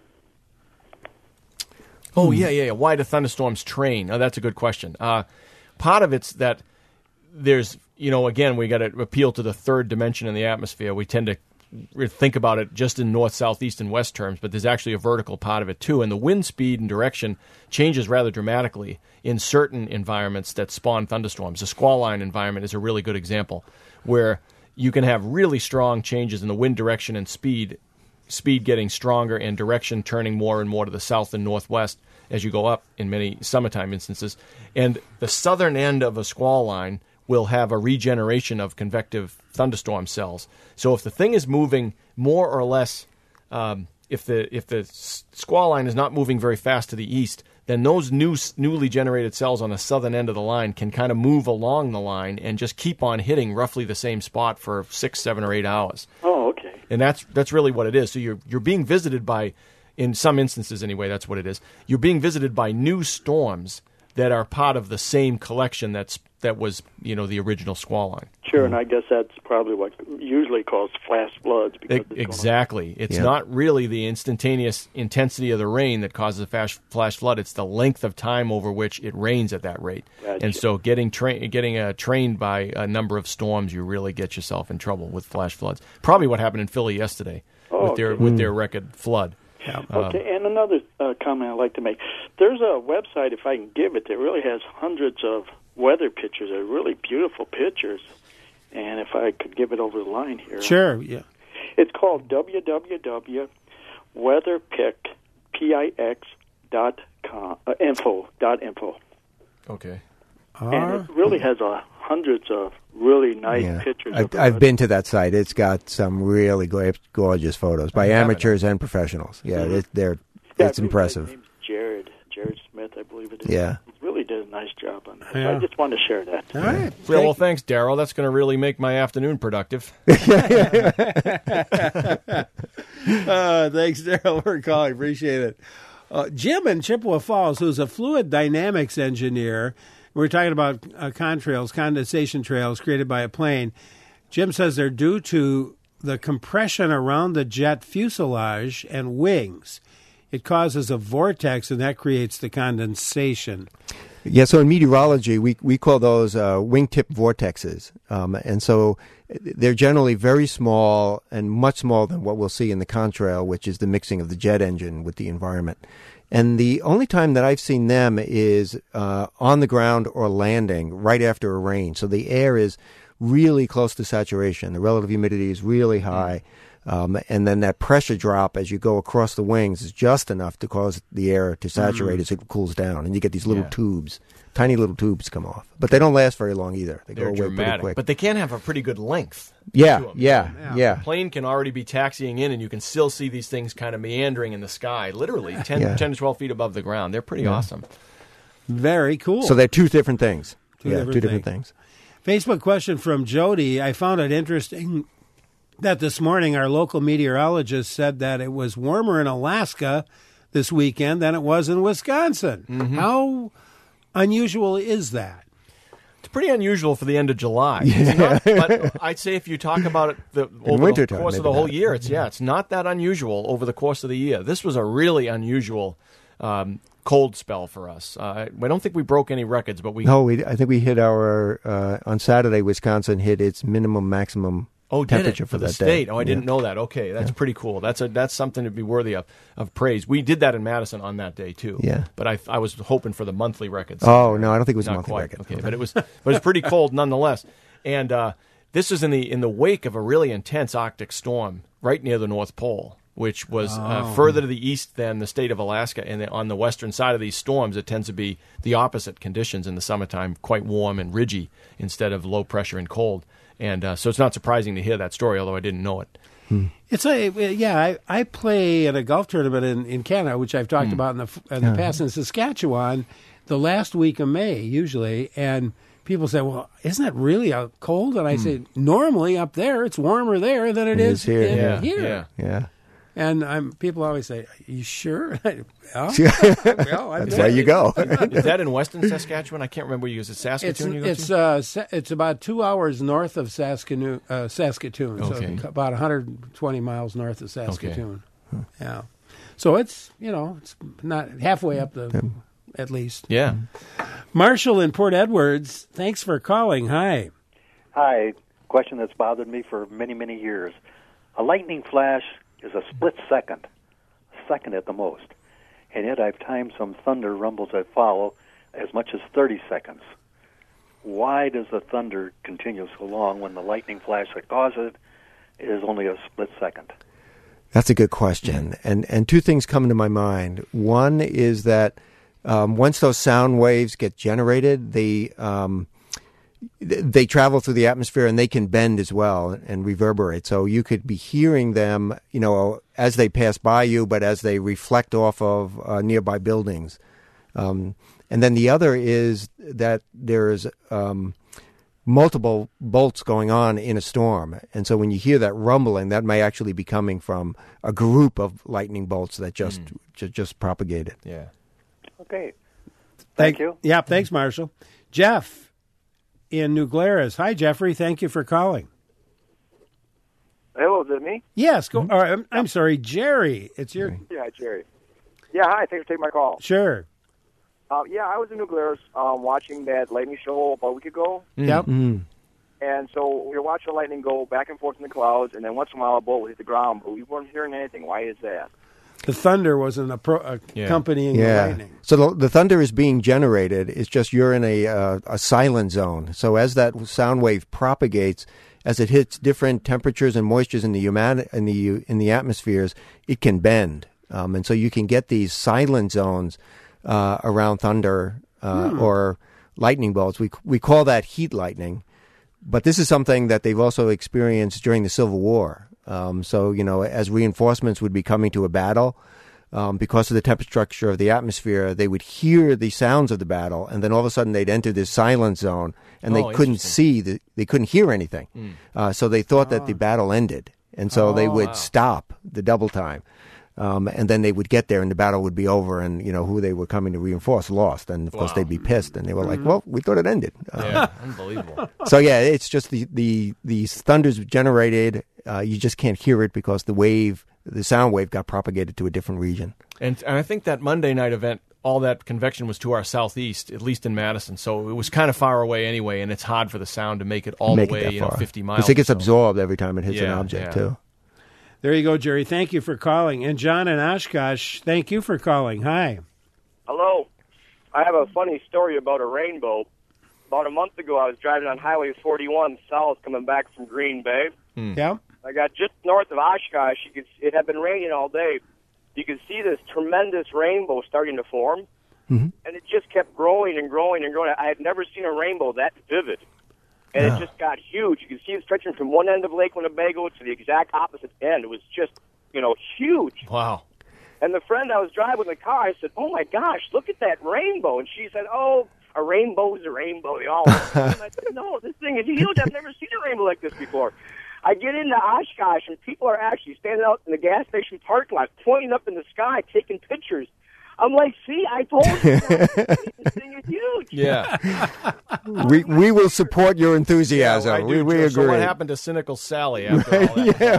Oh yeah, yeah, yeah. Why do thunderstorms train? Oh, that's a good question. Uh, part of it's that there's, you know, again, we got to appeal to the third dimension in the atmosphere. We tend to think about it just in north, south, east, and west terms, but there's actually a vertical part of it too. And the wind speed and direction changes rather dramatically in certain environments that spawn thunderstorms. The squall line environment is a really good example, where you can have really strong changes in the wind direction and speed, speed getting stronger and direction turning more and more to the south and northwest as you go up in many summertime instances. And the southern end of a squall line will have a regeneration of convective thunderstorm cells. So if the thing is moving more or less, um, if the if the s- squall line is not moving very fast to the east, then those new newly generated cells on the southern end of the line can kind of move along the line and just keep on hitting roughly the same spot for six, seven, or eight hours. Oh, okay. And that's that's really what it is. So you're you're being visited by, in some instances anyway, that's what it is. You're being visited by new storms that are part of the same collection that's that was, you know, the original squall line. Sure, and I guess that's probably what usually causes flash floods. Because It, exactly. It's Yeah. not really the instantaneous intensity of the rain that causes a flash, flash flood. It's the length of time over which it rains at that rate. Gotcha. And so getting, tra- getting uh, trained by a number of storms, you really get yourself in trouble with flash floods. Probably what happened in Philly yesterday Oh, with their okay. with their record flood. Um, Okay, and another uh, comment I'd like to make. There's a website, if I can give it, that really has hundreds of weather pictures. They're really beautiful pictures. And if I could give it over the line here. Sure, yeah. It's called w w w dot weatherpic dot com, uh, info, dot info. Okay. And it really has uh, hundreds of really nice Yeah. pictures. I've, of I've been to that site. It's got some really great, gorgeous photos by haven't. amateurs and professionals. Yeah, Mhm. it, they're Yeah, I it's believe impressive. his name's Jared, Jared Smith, I believe it is. Yeah. He really did a nice job on that. So Yeah. I just wanted to share that. All right. Yeah, well, thanks, Darryl. That's going to really make my afternoon productive. uh, thanks, Daryl, for calling. Appreciate it. Uh, Jim in Chippewa Falls, who's a fluid dynamics engineer, we're talking about uh, contrails, condensation trails created by a plane. Jim says they're due to the compression around the jet fuselage and wings. It causes a vortex, and that creates the condensation. Yeah, so in meteorology, we we call those uh, wingtip vortexes, um, and so they're generally very small and much smaller than what we'll see in the contrail, which is the mixing of the jet engine with the environment. And the only time that I've seen them is uh, on the ground or landing right after a rain. So the air is really close to saturation. The relative humidity is really high. Um, and then that pressure drop as you go across the wings is just enough to cause the air to saturate Mm. as it cools down. And you get these little Yeah. tubes, tiny little tubes come off. But they don't last very long either. They They're go away pretty dramatic, quick. but they can have a pretty good length. Yeah, to 'em. yeah, yeah. The plane can already be taxiing in, and you can still see these things kind of meandering in the sky, literally ten, Yeah. ten to twelve feet above the ground. They're pretty Yeah. awesome. Very cool. So they're two different things. Two yeah, different two different things. things. Facebook question from Jody. I found it interesting that this morning our local meteorologist said that it was warmer in Alaska this weekend than it was in Wisconsin. Mm-hmm. How unusual is that? It's pretty unusual for the end of July. It's not, but I'd say if you talk about it the, over the wintertime, course of maybe the whole not. year, it's yeah, it's not that unusual over the course of the year. This was a really unusual um, cold spell for us. Uh, I don't think we broke any records, but we No, we, I think we hit our, uh, on Saturday, Wisconsin hit its minimum maximum Oh, did temperature it? for, the that state. day. Oh, I didn't know that. Okay, that's pretty cool. That's a that's something to be worthy of, of praise. We did that in Madison on that day too. Yeah. But I I was hoping for the monthly records. Oh, no, I don't think it was a Not monthly quite. record. Okay, but it was but it was pretty cold nonetheless. And uh, this was in the in the wake of a really intense Arctic storm right near the North Pole, which was uh, Oh. further to the east than the state of Alaska. And on the western side of these storms, it tends to be the opposite conditions in the summertime, quite warm and ridgy instead of low pressure and cold. And uh, so it's not surprising to hear that story, although I didn't know it. It's a yeah. I, I play at a golf tournament in, in Canada, which I've talked Hmm. about in the in the Yeah. past in Saskatchewan, the last week of May usually, and people say, "Well, isn't it really uh, cold?" And I say, "Normally up there, it's warmer there than it It is is here. in Yeah, here." yeah. Yeah. And I'm, people always say, "Are you sure?" well, well, I'm That's where you go. Is that in western Saskatchewan? I can't remember. Is it It's Saskatoon you go it's to? uh, Sa- it's about two hours north of Saskatoon, uh, Saskatoon, Okay. so about one hundred twenty miles north of Saskatoon. Yeah, so it's you know it's not halfway up the at least. Yeah. Marshall in Port Edwards, thanks for calling. Hi. Hi. Question that's bothered me for many, many years. A lightning flash is a split second, a second at the most. And yet I've timed some thunder rumbles that follow as much as thirty seconds. Why does the thunder continue so long when the lightning flash that causes it is only a split second? That's a good question. And and two things come to my mind. One is that um, once those sound waves get generated, they um, th- they travel through the atmosphere and they can bend as well and reverberate. So you could be hearing them, you know, as they pass by you, but as they reflect off of uh, nearby buildings. Um, and then the other is that there's um, multiple bolts going on in a storm. And so when you hear that rumbling, that may actually be coming from a group of lightning bolts that just Mm. ju- just propagated. Yeah. Okay. Thank you. Yeah, thanks, Marshall. Jeff in New Glarus. Hi, Jeffrey. Thank you for calling. Hello, is it me? Yes. Go. Or, I'm, I'm sorry, Jerry. It's your. Yeah, Jerry. Yeah, hi. Thanks for taking my call. Sure. Uh, yeah, I was in New Glarus um, watching that lightning show about a week ago. Yep. Mm. And so we were watching the lightning go back and forth in the clouds, and then once in a while a bolt would hit the ground, but we weren't hearing anything. Why is that? The thunder wasn't a pro, uh, Yeah. accompanying Yeah. the lightning. So the, the thunder is being generated. It's just you're in a uh, a silent zone. So as that sound wave propagates, as it hits different temperatures and moistures in the human in the in the atmospheres, it can bend, um, and so you can get these silent zones uh, around thunder uh, Hmm. or lightning bolts. We we call that heat lightning, but this is something that they've also experienced during the Civil War. Um, so you know, as reinforcements would be coming to a battle. Um, because of the temperature structure of the atmosphere, they would hear the sounds of the battle, and then all of a sudden they'd enter this silent zone, and Oh, they couldn't interesting. see, the, they couldn't hear anything. Mm. Uh, so they thought that the battle ended, and so they Oh, would wow. stop the double time, um, and then they would get there, and the battle would be over, and you know who they were coming to reinforce lost, and of course Wow. they'd be pissed, and they were like, Mhm. "Well, we thought it ended." Uh, Yeah, unbelievable. So yeah, it's just the the the thunder's generated. Uh, you just can't hear it because the wave, the sound wave, got propagated to a different region. And, and I think that Monday night event, all that convection was to our southeast, at least in Madison. So it was kind of far away anyway, and it's hard for the sound to make it all Make the it way, that you know, far. fifty miles. Because it gets or so. absorbed every time it hits an Yeah, object yeah. too. There you go, Jerry. Thank you for calling. And John in Oshkosh, thank you for calling. Hi. Hello. I have a funny story about a rainbow. About a month ago, I was driving on Highway forty-one south coming back from Green Bay. Yeah. I got just north of Oshkosh. You could, it had been raining all day. You could see this tremendous rainbow starting to form, mm-hmm. and it just kept growing and growing and growing. I had never seen a rainbow that vivid, and Yeah. it just got huge. You could see it stretching from one end of Lake Winnebago to the exact opposite end. It was just, you know, huge. Wow. And the friend I was driving in the car, I said, "Oh my gosh, look at that rainbow!" And she said, "Oh, a rainbow is a rainbow." They all. And I said, "No, this thing is huge. I've never seen a rainbow like this before." I get into Oshkosh, and people are actually standing out in the gas station parking lot, pointing up in the sky, taking pictures. I'm like, "See, I told you, this thing is huge." Yeah. we we will support your enthusiasm. Yeah, I do, we we Joe. agree. So what happened to cynical Sally after all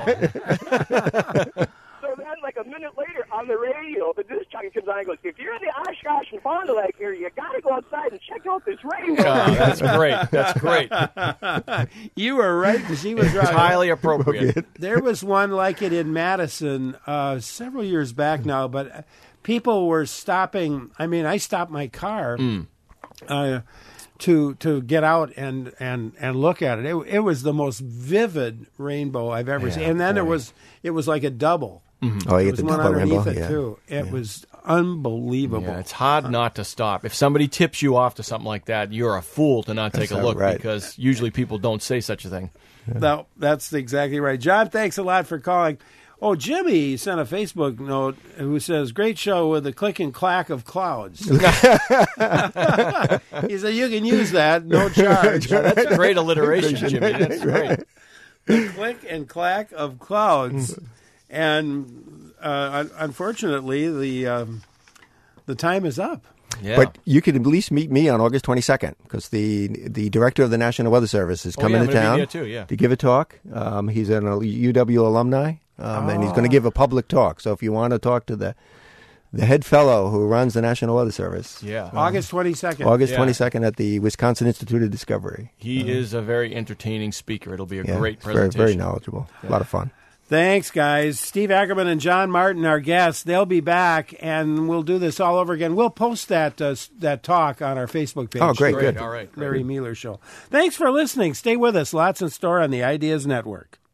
that? So then, like a minute later, on the radio, the disc jockey comes on and goes, "If you're in the Oshkosh and Fond du Lac area, you got to go outside and check out this rainbow." Oh, that's great. That's great. You were right, because she was right. It's highly appropriate. There was one like it in Madison uh, several years back now, but people were stopping. I mean, I stopped my car Mm. uh, to to get out and, and, and look at it. it. It was the most vivid rainbow I've ever Yeah, seen. And then boy. it was it was like a double. Mhm. Oh, you There get was the one double underneath rainbow, it yeah. too. It was unbelievable. Yeah, it's hard not to stop. If somebody tips you off to something like that, you're a fool to not take That's a look right. because usually people don't say such a thing. No, that's exactly right. John, thanks a lot for calling. Oh, Jimmy sent a Facebook note who says, "Great show with the click and clack of clouds." He said, "You can use that, no charge." That's great alliteration, Jimmy. That's great. The click and clack of clouds. And uh, un- unfortunately, the um, the time is up. Yeah. But you could at least meet me on August twenty-second because the the director of the National Weather Service is Oh, coming yeah, I'm to gonna be town there too, yeah. to give a talk. Um, he's an U W alumni, um, and he's going to give a public talk. So if you want to talk to the the head fellow who runs the National Weather Service, Yeah. um, August twenty-second. August Yeah. twenty-second at the Wisconsin Institute of Discovery. He is a very entertaining speaker. It'll be a Yeah, great it's very, presentation. very knowledgeable. A lot of fun. Thanks, guys. Steve Ackerman and John Martin, our guests, they'll be back, and we'll do this all over again. We'll post that uh, s- that talk on our Facebook page. Oh, great, Great, good. all right. Larry Mueller Show. Thanks for listening. Stay with us. Lots in store on the Ideas Network.